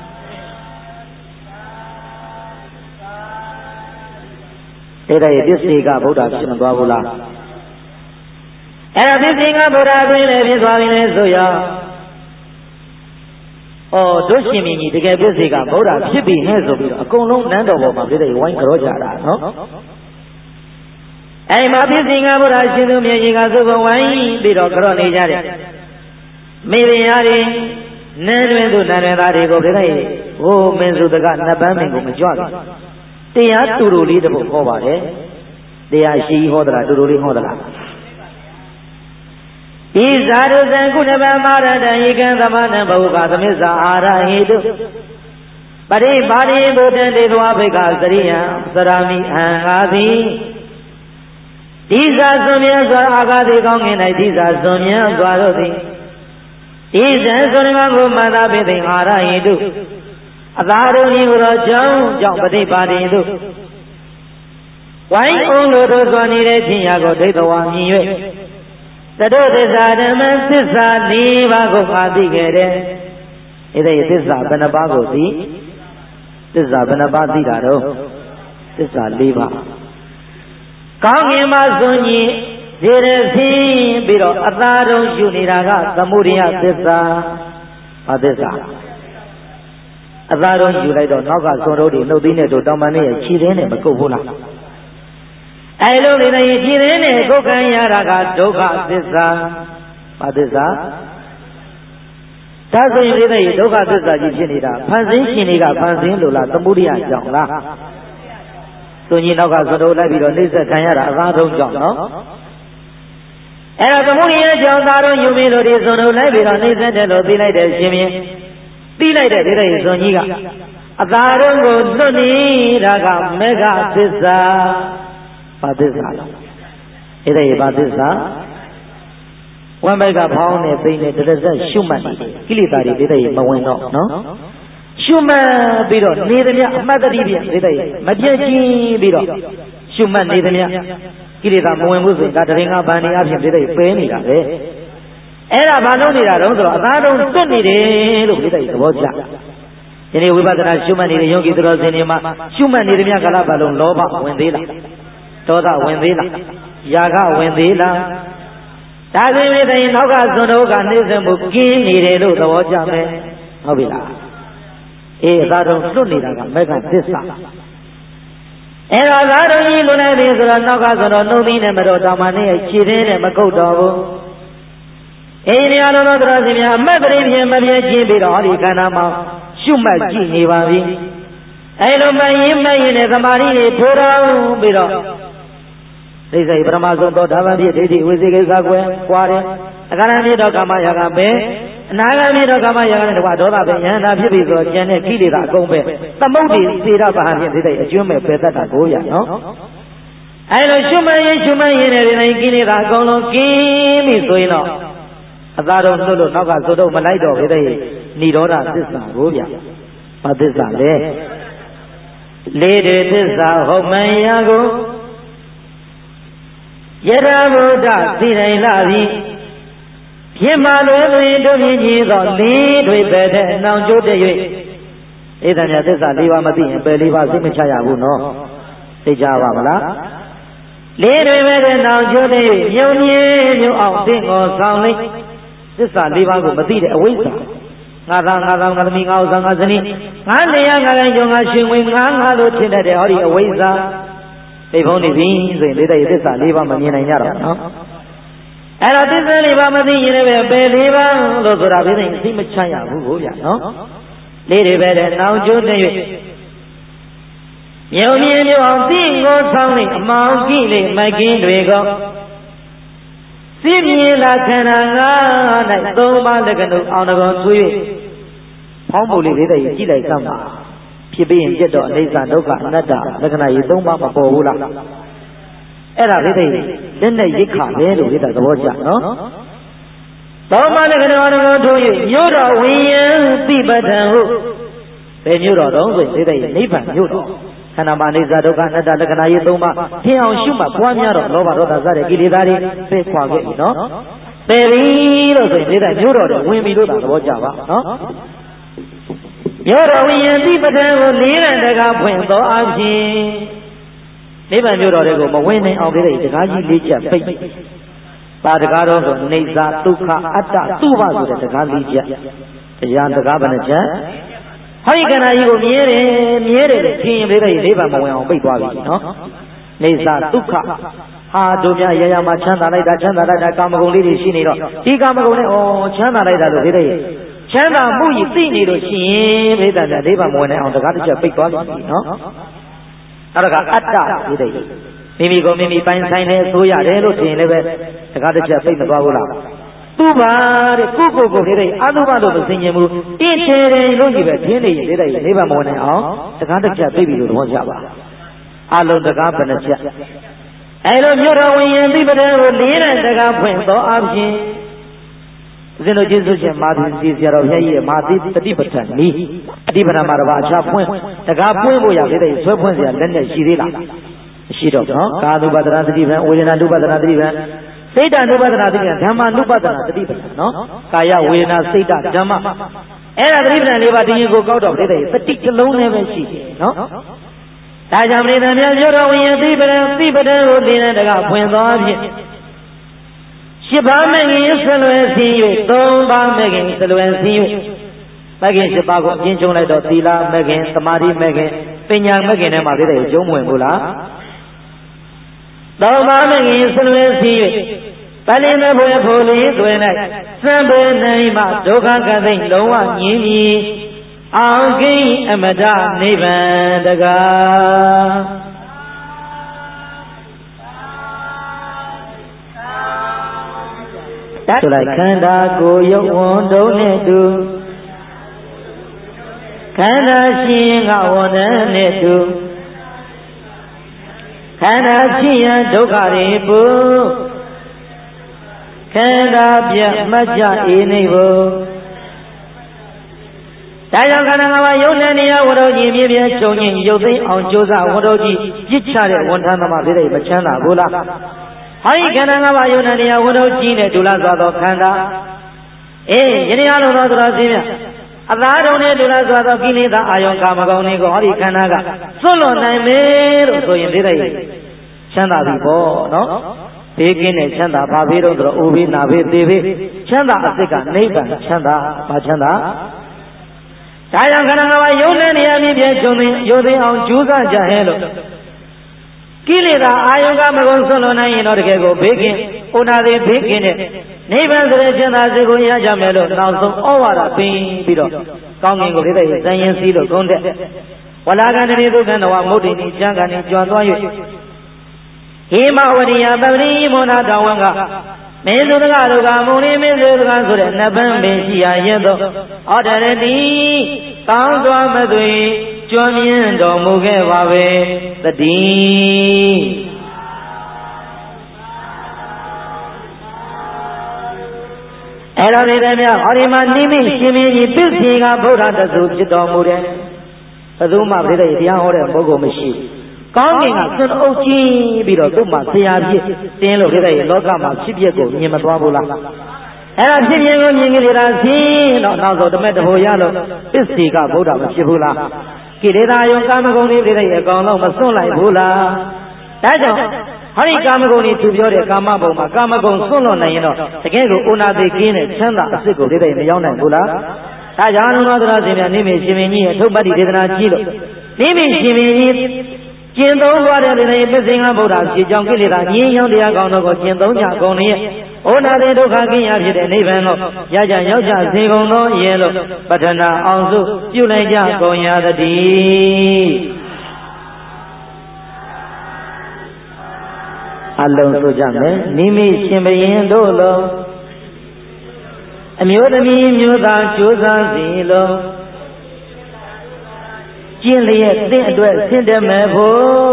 အဲ့ဒါရဲ့ပစ္စေကဗုဒ္ဓဖြစ်မသွားဘူးလားအဲ့ဒါပစ္စေကဗုဒ္ဓတွင်လည်းဖြစ်သွားပြီလေဆိုရတို့ရှင်မင်းကြီးတကယ်ပစ္စေကဗုဒ္ဓဖြစ်ပြီနဲ့ဆိုပြီးတော့အကုန်လုံးနန်းတော်ပေါ်မှာပြည့်တဲ့ဝိုင်းကြောကြတာနော်အဲ့မှာပစ္စေကဗုဒ္ဓရှင်သူမြေကြီးကသုဘဝိုင်းပြီးတော့ကြောနေကြတယ်မိဖုရားတွေနန်းတွင်သူနန်းတွင်သားတွေကိုပြည့်တဲ့ဟိုမင်းစုတကနှစ်ပန်းမင်းကိုမကြွဘူးတရားတူတူလေးတစ်ပုဒ်ဟောပါတယ်တရားရှိဟောသလားတူတူလေးဟောသလားဤဇာတုဇံကုဏဗမာရတံဧကံသမဏံဘဝကသမစ္စာအာရဟိတုပရိပါရိဘုဒ္ဓံတေသဝဘိကသရိယံသရမိအံငါသည်ဤဇာစွန်မြတ်စွာအာဂတိကောင်းငင်၌ဤဇာစွန်မြတ်စွာတို့သည်ဤဇံစွန်မြတ်ကိုမန္တာပိသိအာရဟိတုအသာတို့ဤကိုတော့ကြောင့်ပฏิပါတိတုဝိုင်းအောင်လို့တို့စွာနေတဲ့ခြင်းရာကိုဒိဋ္ဌဝါမြည်၍သတုသစ္စာဓမ္မသစ္စာ၄ပါးကိုငါသိခဲ့တယ်။အဲ့ဒီသစ္စာဘယ်နှပါးကိုသိသစ္စာဘယ်နှပါးသိတာတော့သစ္စာ၄ပါးကောင်းကင်မှာစွန့်ကြီးဒီရစီပြီးတော့အသာတုံးယူနေတာကသမုဒိယသစ္စာဘာသစ္စာအသာတုံးယူလိုက်တော့နောက်ကစွန့်တို့တွေနှုတ်သီးနဲ့တို့တောင်ပန်နဲ့ခြေသေးနဲ့မကုတ်ဘူးလားအဲလိုနေနေကြည်ရင်းနဲ့ဒုက္ခရတာကဒုက္ခသစ္စာဘာသစ္စာဒါဆိုရင်ဒီဒုက္ခသစ္စာကြီးဖြစ်နေတာဖန်ဆင်းရှင်တွေကဖန်ဆင်းလို့လားသမုဒိယကြောင့်လားသူကြီးနောက်ကသတို့လိုက်ပြီးတော့နှိစ္စခံရတာအသာတုံးကြောင့်နော်အဲ့ဒါသမုဒိယကြောင့်သာတော့ယူပြီးလို့ဒီသတို့လိုက်ပြီးတော့နှိစ္စတယ်လို့သိလိုက်တဲ့ရှင်မြင်သိလိုက်တဲ့ဒီဇွန်ကြီးကအသာတုံးကိုလွတ်နေတာကမေဃသစ္စာဘာသစ္စာလဲအဲ့ဒါရဘာသစ္စာဝမ်းဘက်ကဖောင်းနဲ့သိနဲ့တရဇက်ရှုမှတ်နေတယ်ကိလေသာတွေဒီတဲ့ရမဝင်တော့နော်ရှုမှတ်ပြီးတော့နေသမျှအမှတ်တတိပြဒီတဲ့ရမပြည့်ချင်းပြီးတော့ရှုမှတ်နေသမျှကိလေသာမဝင်ဘူးဆိုရင်ဒါတရင်ကဗန်နေအဖြစ်ဒီတဲ့ပဲနေတာပဲအဲ့ဒါဘာလို့နေတာတော့ဆိုတော့အသာတုံးတွတ်နေတယ်လို့ဒီတဲ့သဘောကျဒီနေ့ဝိပဿနာရှုမှတ်နေတဲ့ယောဂီသူတော်စင်တွေမှာရှုမှတ်နေသမျှကာလပတ်လုံးလောဘဝင်သေးလားဒေါသဝင်သေးလားယာဂဝင်သေးလားဒါဆိုရင်တည်းနောက်ကဇွန်တို့ကနှိမ့်စမှုကင်းနေတယ်လို့သဘောကျမယ်ဟုတ်ပြီလားအေးအသာတုံးလွတ်နေတာကမေဃသစ္စာအဲ့တော့သာတုံးကြီးလွတ်နေတယ်ဆိုတော့နောက်ကဇွန်တို့နှုတ်သီးနဲ့မတော်တောင်မှနဲ့ခြေသေးနဲ့မကုတ်တော်ဘူးအေးများလုံးတော်တော်စီများအမတ်တရင်ဖြင့်မပြည့်ချင်းပြီးတော့ဟောဒီခန္ဓာမှာရှုမှတ်ကြည့်နေပါပြီအဲ့လိုမှရင်နဲ့သမာဓိတွေထိုးတော်ပြီးတော့ဒိဋ္ဌိပရမဇုံသောဓမ္မဖြစ်ဒိဋ္ဌိဝိသေကိစ္စကွယ်ကွာတယ်အကရဏမြေတော့ကာမရာဂပဲနာဂမိတော့ကမယကနဲ့တကွာဒေါသပဲယန္တာဖြစ်ပြီဆိုတော့ကျန်တဲ့ကိလေသာအကုန်ပဲသမုဒ္ဒေစေရပါဟဖြင့်ဒီတဲ့အကျွမ်းမဲ့ပယ်တတ်တာကိုရနော်အဲလိုရှုမှန်ရင်တဲ့ဒီတိုင်းကိလေသာအကုန်လုံးကင်းပြီဆိုရင်တော့အသာတော်လွတ်လို့နောက်ကသို့တော့မလိုက်တော့ဘဲတဲ့និရောဓသစ္စာကိုဗျဘာသစ္စာလဲလေးတွေသစ္စာဟုတ်မှန်ရာကိုယရဗုဒ္ဓသိတိုင်းလာပြီဖြစ်မှလွယ်တွင်တို့မြင်ကြီးသောလေးတွေပဲတဲ့နောင်ကျိုးတဲ့၍ဧတံမြတ်သစ္စာ၄ပါးမသိရင်ပယ်၄ပါးစိတ်မချရဘူးနော်သိကြပါမလားလေးတွေပဲတဲ့နောင်ကျိုးတဲ့၍မြုံမြင်မြုံအောင်သိငောဆောင်လိမ့်သစ္စာ၄ပါးကိုမသိတဲ့အဝိဇ္ဇာငါသာငါသောငါသမီးငါဥစ္စာငါဇနီးငါနေရငါတိုင်းကျော်ငါရှင်ဝင်ငါလို့ထင်တတ်တဲ့ဟောဒီအဝိဇ္ဇာသိဖုံးနေပြီဆိုရင်လေးတဲ့သစ္စာ၄ပါးမမြင်နိုင်ကြတော့နော်အဲ့တော့သစ္စာ၄ပါးမသိရင်လည်းပယ်၄ပါးလို့ဆိုတာပြည့်သိမချရဘူးကိုဗျနော်လေးတွေပဲတဲ့နောင်ကျိုးတဲ့၍မြုံမြင်မြုံအောင်သိငောဆောင်နေအမောင်ကြည့်လေမကင်းတွေကသိမြင်လာခန္ဓာငါး၌သုံးပါးလက္ခဏာအောင်တကောဆွေးဖောင်းဖို့လေးလေးတဲ့ကြည့်လိုက်စမ်းပါဖြစ်ပြီးရင်ပြတ်တော့အနိစ္စဒုက္ခအနတ္တလက္ခဏာကြီးသုံးပါးမပေါ်ဘူးလားအဲ့ဒါလေးတဲ့လက်နဲ့ရိတ်ခါပဲလို့ဒီသဘောကျနော်သုံးပါးလက္ခဏာအောင်တကောထိုး၍မြို့တော်ဝိယံသိပဋ္ဌံဟုဘယ်မြို့တော်တော့ဆိုဒီတဲ့နိဗ္ဗာန်မြို့တော်ခန္ဓာမှာအိစ္ဆဒုက္ခအနတ္တလက္ခဏာကြီးသုံးပါးထင်အောင်ရှုမှပွားများတော့လောဘဒေါသစတဲ့ကိလေသာတွေပယ်ခွာခဲ့ပြီနော်ပယ်ပြီလို့ဆိုရင်ဒီတဲ့မြို့တော်တွေဝင်ပြီလို့သာသဘောကျပါနော်မြို့တော်ဝိယံတိပဋ္ဌာန်ကို၄ရန်တကားဖွင့်သောအဖြစ်နိဗ္ဗာန်မြို့တော်တွေကိုမဝင်နိုင်အောင်ဒီတဲ့တကားကြီး၄ချက်ပိတ်ပါတကားတော့ဆိုနေစာဒုက္ခအတ္တသုဘဆိုတဲ့တကား၄ချက်တရားတကားဘယ်နှချက်ဟောဒီခန္ဓာကြီးကိုမြဲတယ်ထင်ရင်လေးတဲ့နိဗ္ဗာန်မဝင်အောင်ပိတ်သွားပြီနော်နေစာဒုက္ခဟာတို့များရရမှာချမ်းသာလိုက်တာကာမဂုဏ်လေးတွေရှိနေတော့ဒီကာမဂုဏ်နဲ့ချမ်းသာလိုက်တာလို့လေးတဲ့ချမ်းသာမှုကြီးသိနေလို့ရှိရင်ဘိဓာနိဗ္ဗာန်မဝင်နိုင်အောင်တကားတစ်ချက်ပိတ်သွားပြီနော်နောက်တစ်ခါအတ္တလေးတဲ့မိမိကိုမိမိပိုင်ဆိုင်တယ်ဆိုရတယ်လို့ထင်လည်းပဲတကားတစ်ချက်ပိတ်မသွားဘူးလားသူပါတဲ့ကိုလေးတဲ့အတုပလို့မသိရင်ဘူးတင်းချေတယ်လို့ကြီးပဲထင်းနေရင်လေးတဲ့နိဗ္ဗာန်မဝင်နိုင်အောင်တကားတစ်ချက်ပိတ်ပြီလို့သဘောကျပါအလုံးတကားဘယ်နှချက်အဲလိုမြို့တော်ဝိယံသိပဋ္ဌာန်ကို၄ရန်တကားဖွင့်သောအဖြစ်ဦးဇင်းတို့ကျေးဇူးရှင်မာသီဆရာတော်ဘုရားကြီးရဲ့မာသီတတိပဋ္ဌာန်ဤအတိပဋ္ဌာန်မှာတော့အခြားဖွင့်တကားပွင့်ဖို့ရသေးတယ်ဆွဲဖွင့်စရာလက်နဲ့ရှိသေးလားမရှိတော့ဘူးနော်ကာသုပတ္တနာတတိပံဝေဒနာတုပတ္တနာတတိပံစိတ်တနုပတ္တနာတတိပံဓမ္မနုပတ္တနာတတိပံနော်ကာယဝေဒနာစိတ်တဓမ္မအဲ့ဒါတတိပံ၄ပါးတင်းကိုကောက်တော့သေးတယ်တတိတစ်လုံးနဲ့ပဲရှိတယ်နော်ဒါကြောင့်ပရိသတ်များမြို့တော်ဝိယံသိပဋ္ဌာန်ကို၄ရန်တကားဖွင့်သောအဖြစ်ရှစ်ပါးမဲ့ခင်ဆလွယ်စီ၍သုံးပါးမဲ့ခင်ဆလွယ်စီ၍မဲ့ခင်ရှစ်ပါးကိုအပြင်းကျုံလိုက်တော့သီလမဲ့ခင်သမာဓိမဲ့ခင်ပညာမဲ့ခင်ထဲမှာပြတဲ့ကျုံးမဝင်ဘူးလားသုံးပါးမဲ့ခင်ဆလွယ်စီ၍ပလင်းမဲ့ဘွယ်ဖို့လေးတွင်၌စံပေနိုင်မှဒုက္ခကသိလုံးဝငြင်းပြီးအောင်ကိအမတနိဗ္ဗာန်တကားဆိုလိုက်ခန္ဓာကိုယ်ရုပ်ဝန်တုံးနဲ့တူခန္ဓာရှင်ကဝန်တန်းနဲ့တူခန္ဓာရှိရန်ဒုက္ခတွေပူခန္ဓာပြတ်မှတ်ကြအေးနေဖို့ဒါကြောင့်ခန္ဓာငါးပါးယုံနဲ့နေရဝတ္ထုကြီးပြည့်ပြည့်ချုံချင်းရုပ်သိမ်းအောင်ကြိုးစားဝတ္ထုကြီးပြစ်ချတဲ့ဝန်ထမ်းသမားတွေမချမ်းသာဘူးလားဟောဒီခန္ဓာငါးပါးယုံနဲ့နေရဝတ္ထုကြီးနဲ့ဒုလစွာသောခန္ဓာယနေ့အလုံးသောသူတော်စည်းများအသာတုံနဲ့ဒုလစွာသောကိလေသာအာယုံကာမဂုဏ်တွေကိုဟောဒီခန္ဓာကစွန့်လွတ်နိုင်မယ်လို့ဆိုရင်ဒီတဲ့ချမ်းသာပြီပေါ့နော်ဘေးကင်းတဲ့ချမ်းသာဘာဘေးတော့ဆိုတော့အိုဘေးနာဘေးသေဘေးချမ်းသာအစစ်ကနိဗ္ဗာန်ချမ်းသာဘာချမ်းသာဒါကြောင့်ခန္ဓာငါးပါးယုံနဲ့နေရာမြင့်ပြည့်ချုံသိယုံသိအောင်ကြိုးစားကြဟဲ့လို့ကိလေသာအာယုံကမကုန်းဆွလွန်နိုင်ရင်တော့တကယ်ကိုဘေးကင်းဥနာသေးဘေးကင်းတဲ့နိဗ္ဗာန်ဆိုတဲ့ချမ်းသာစေကိုရကြမယ်လို့နောက်ဆုံးဩဝါဒပေးပြီးတော့ကောင်းကင်ကိုလေးတဲ့ဇန်ရင်စီးလို့ကုန်းတဲ့ဝလာကန္တိဒုက္ခနဝမုဒ္ဒိနိကျမ်းကနေကြွသွား၍ဟေမဝရိယပပရိမောနာတော်ဝန်ကမေသုတကဒုက္ခမုန်လေးမေသုတကဆိုတဲ့နှစ်ပန်းပင်ရှိရရဲ့တော့ဩတရတိကောင်းစွာမသွေကျွမ်းမြင့်တော်မူခဲ့ပါပဲတတိအဲ့တော့ဒီတည်းများဟောဒီမှာနိမိတ်ရှင်မင်းကြီးပြည့်စင်ကဗုဒ္ဓတသုဖြစ်တော်မူတယ်ဘယ်သူမှပြည့်တဲ့တရားဟောတဲ့ပုဂ္ဂိုလ်မရှိကောင်းကင်ကစွန့်အုပ်ကြီးပြီးတော့သူ့မှာဆရာပြည့်တင်းလို့ပြည့်တဲ့လောကမှာဖြစ်ပျက်ကိုမြင်မသွားဘူးလားအဲ့ဒါဖြစ်မြင်ကိုမြင်ကြတာစီတော့နောက်ဆုံးတမက်တဖို့ရလို့ပြည့်စင်ကဗုဒ္ဓမဖြစ်ဘူးလားကိလေသာယုံကာမဂုဏ်တွေပြည့်တဲ့အကောင်လုံးမစွန့်လိုက်ဘူးလားဒါကြောင့်ဟောဒီကာမဂုဏ်တွေသူပြောတဲ့ကာမဘုံမှာကာမဂုဏ်စွန့်လွတ်နိုင်ရင်တော့တကယ်ကိုအိုနာသေးကင်းတဲ့ချမ်းသာအစ်စ်ကိုပြည့်တဲ့မရောက်နိုင်ဘူးလားဒါကြောင့်လုံးတော်ရှင်များနိမိတ်ရှင်မင်းကြီးရဲ့ထုတ်ပတ်တိဒေသနာကြီးလို့နိမိတ်ရှင်မင်းကြီးကျင့်သုံးသွားတဲ့ဒီပစ္စေငါဗုဒ္ဓရှိကြောင့်ကိလေသာငြိမ်းချမ်းတရားကောင်းတို့ကိုကျင့်သုံးကြကုန်ရဲ့ဩနာတိဒုက္ခကင်းရဖြစ်တဲ့နိဗ္ဗာန်ကိုရကြရောက်ကြစေကုန်သောရဲ့လို့ပဋ္ဌနာအောင်စုပြုလိုက်ကြကုန်ရသတည်းအလုံးဆိုကြမယ်နိမိတ်ရှင်ဘုရင်တို့လိုအမျိုးသမီးမျိုးသားကြိုးစားစီလို့ကျင့်လျက်သင်အတွက်ဆင့်တယ်မဲ့ဖို့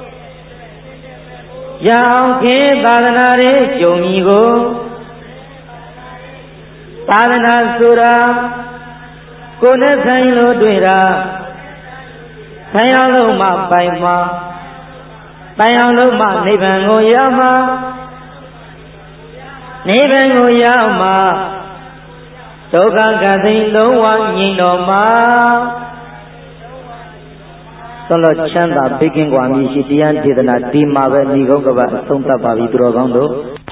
ရအောင်ခေသာသနာရေးကြုံကြီးကိုသာသနာဆိုတာကိုယ်နဲ့ဆိုင်လို့တွေ့တာဆိုင်အောင်လို့မှပိုင်မှာပိုင်အောင်လို့မှနိဗ္ဗာန်ကိုရမှာနိဗ္ဗာန်ကိုရမှာဒုက္ခကသိလုံးဝငြိမ်းတော်မှာသွန်လို့ချမ်းသာဘေးကင်းกว่าမြည်ရှိတရားဒေသနာဒီမှာပဲဏိဂုံးကပအဆုံးသတ်ပါပြီသူတော်ကောင်းတို့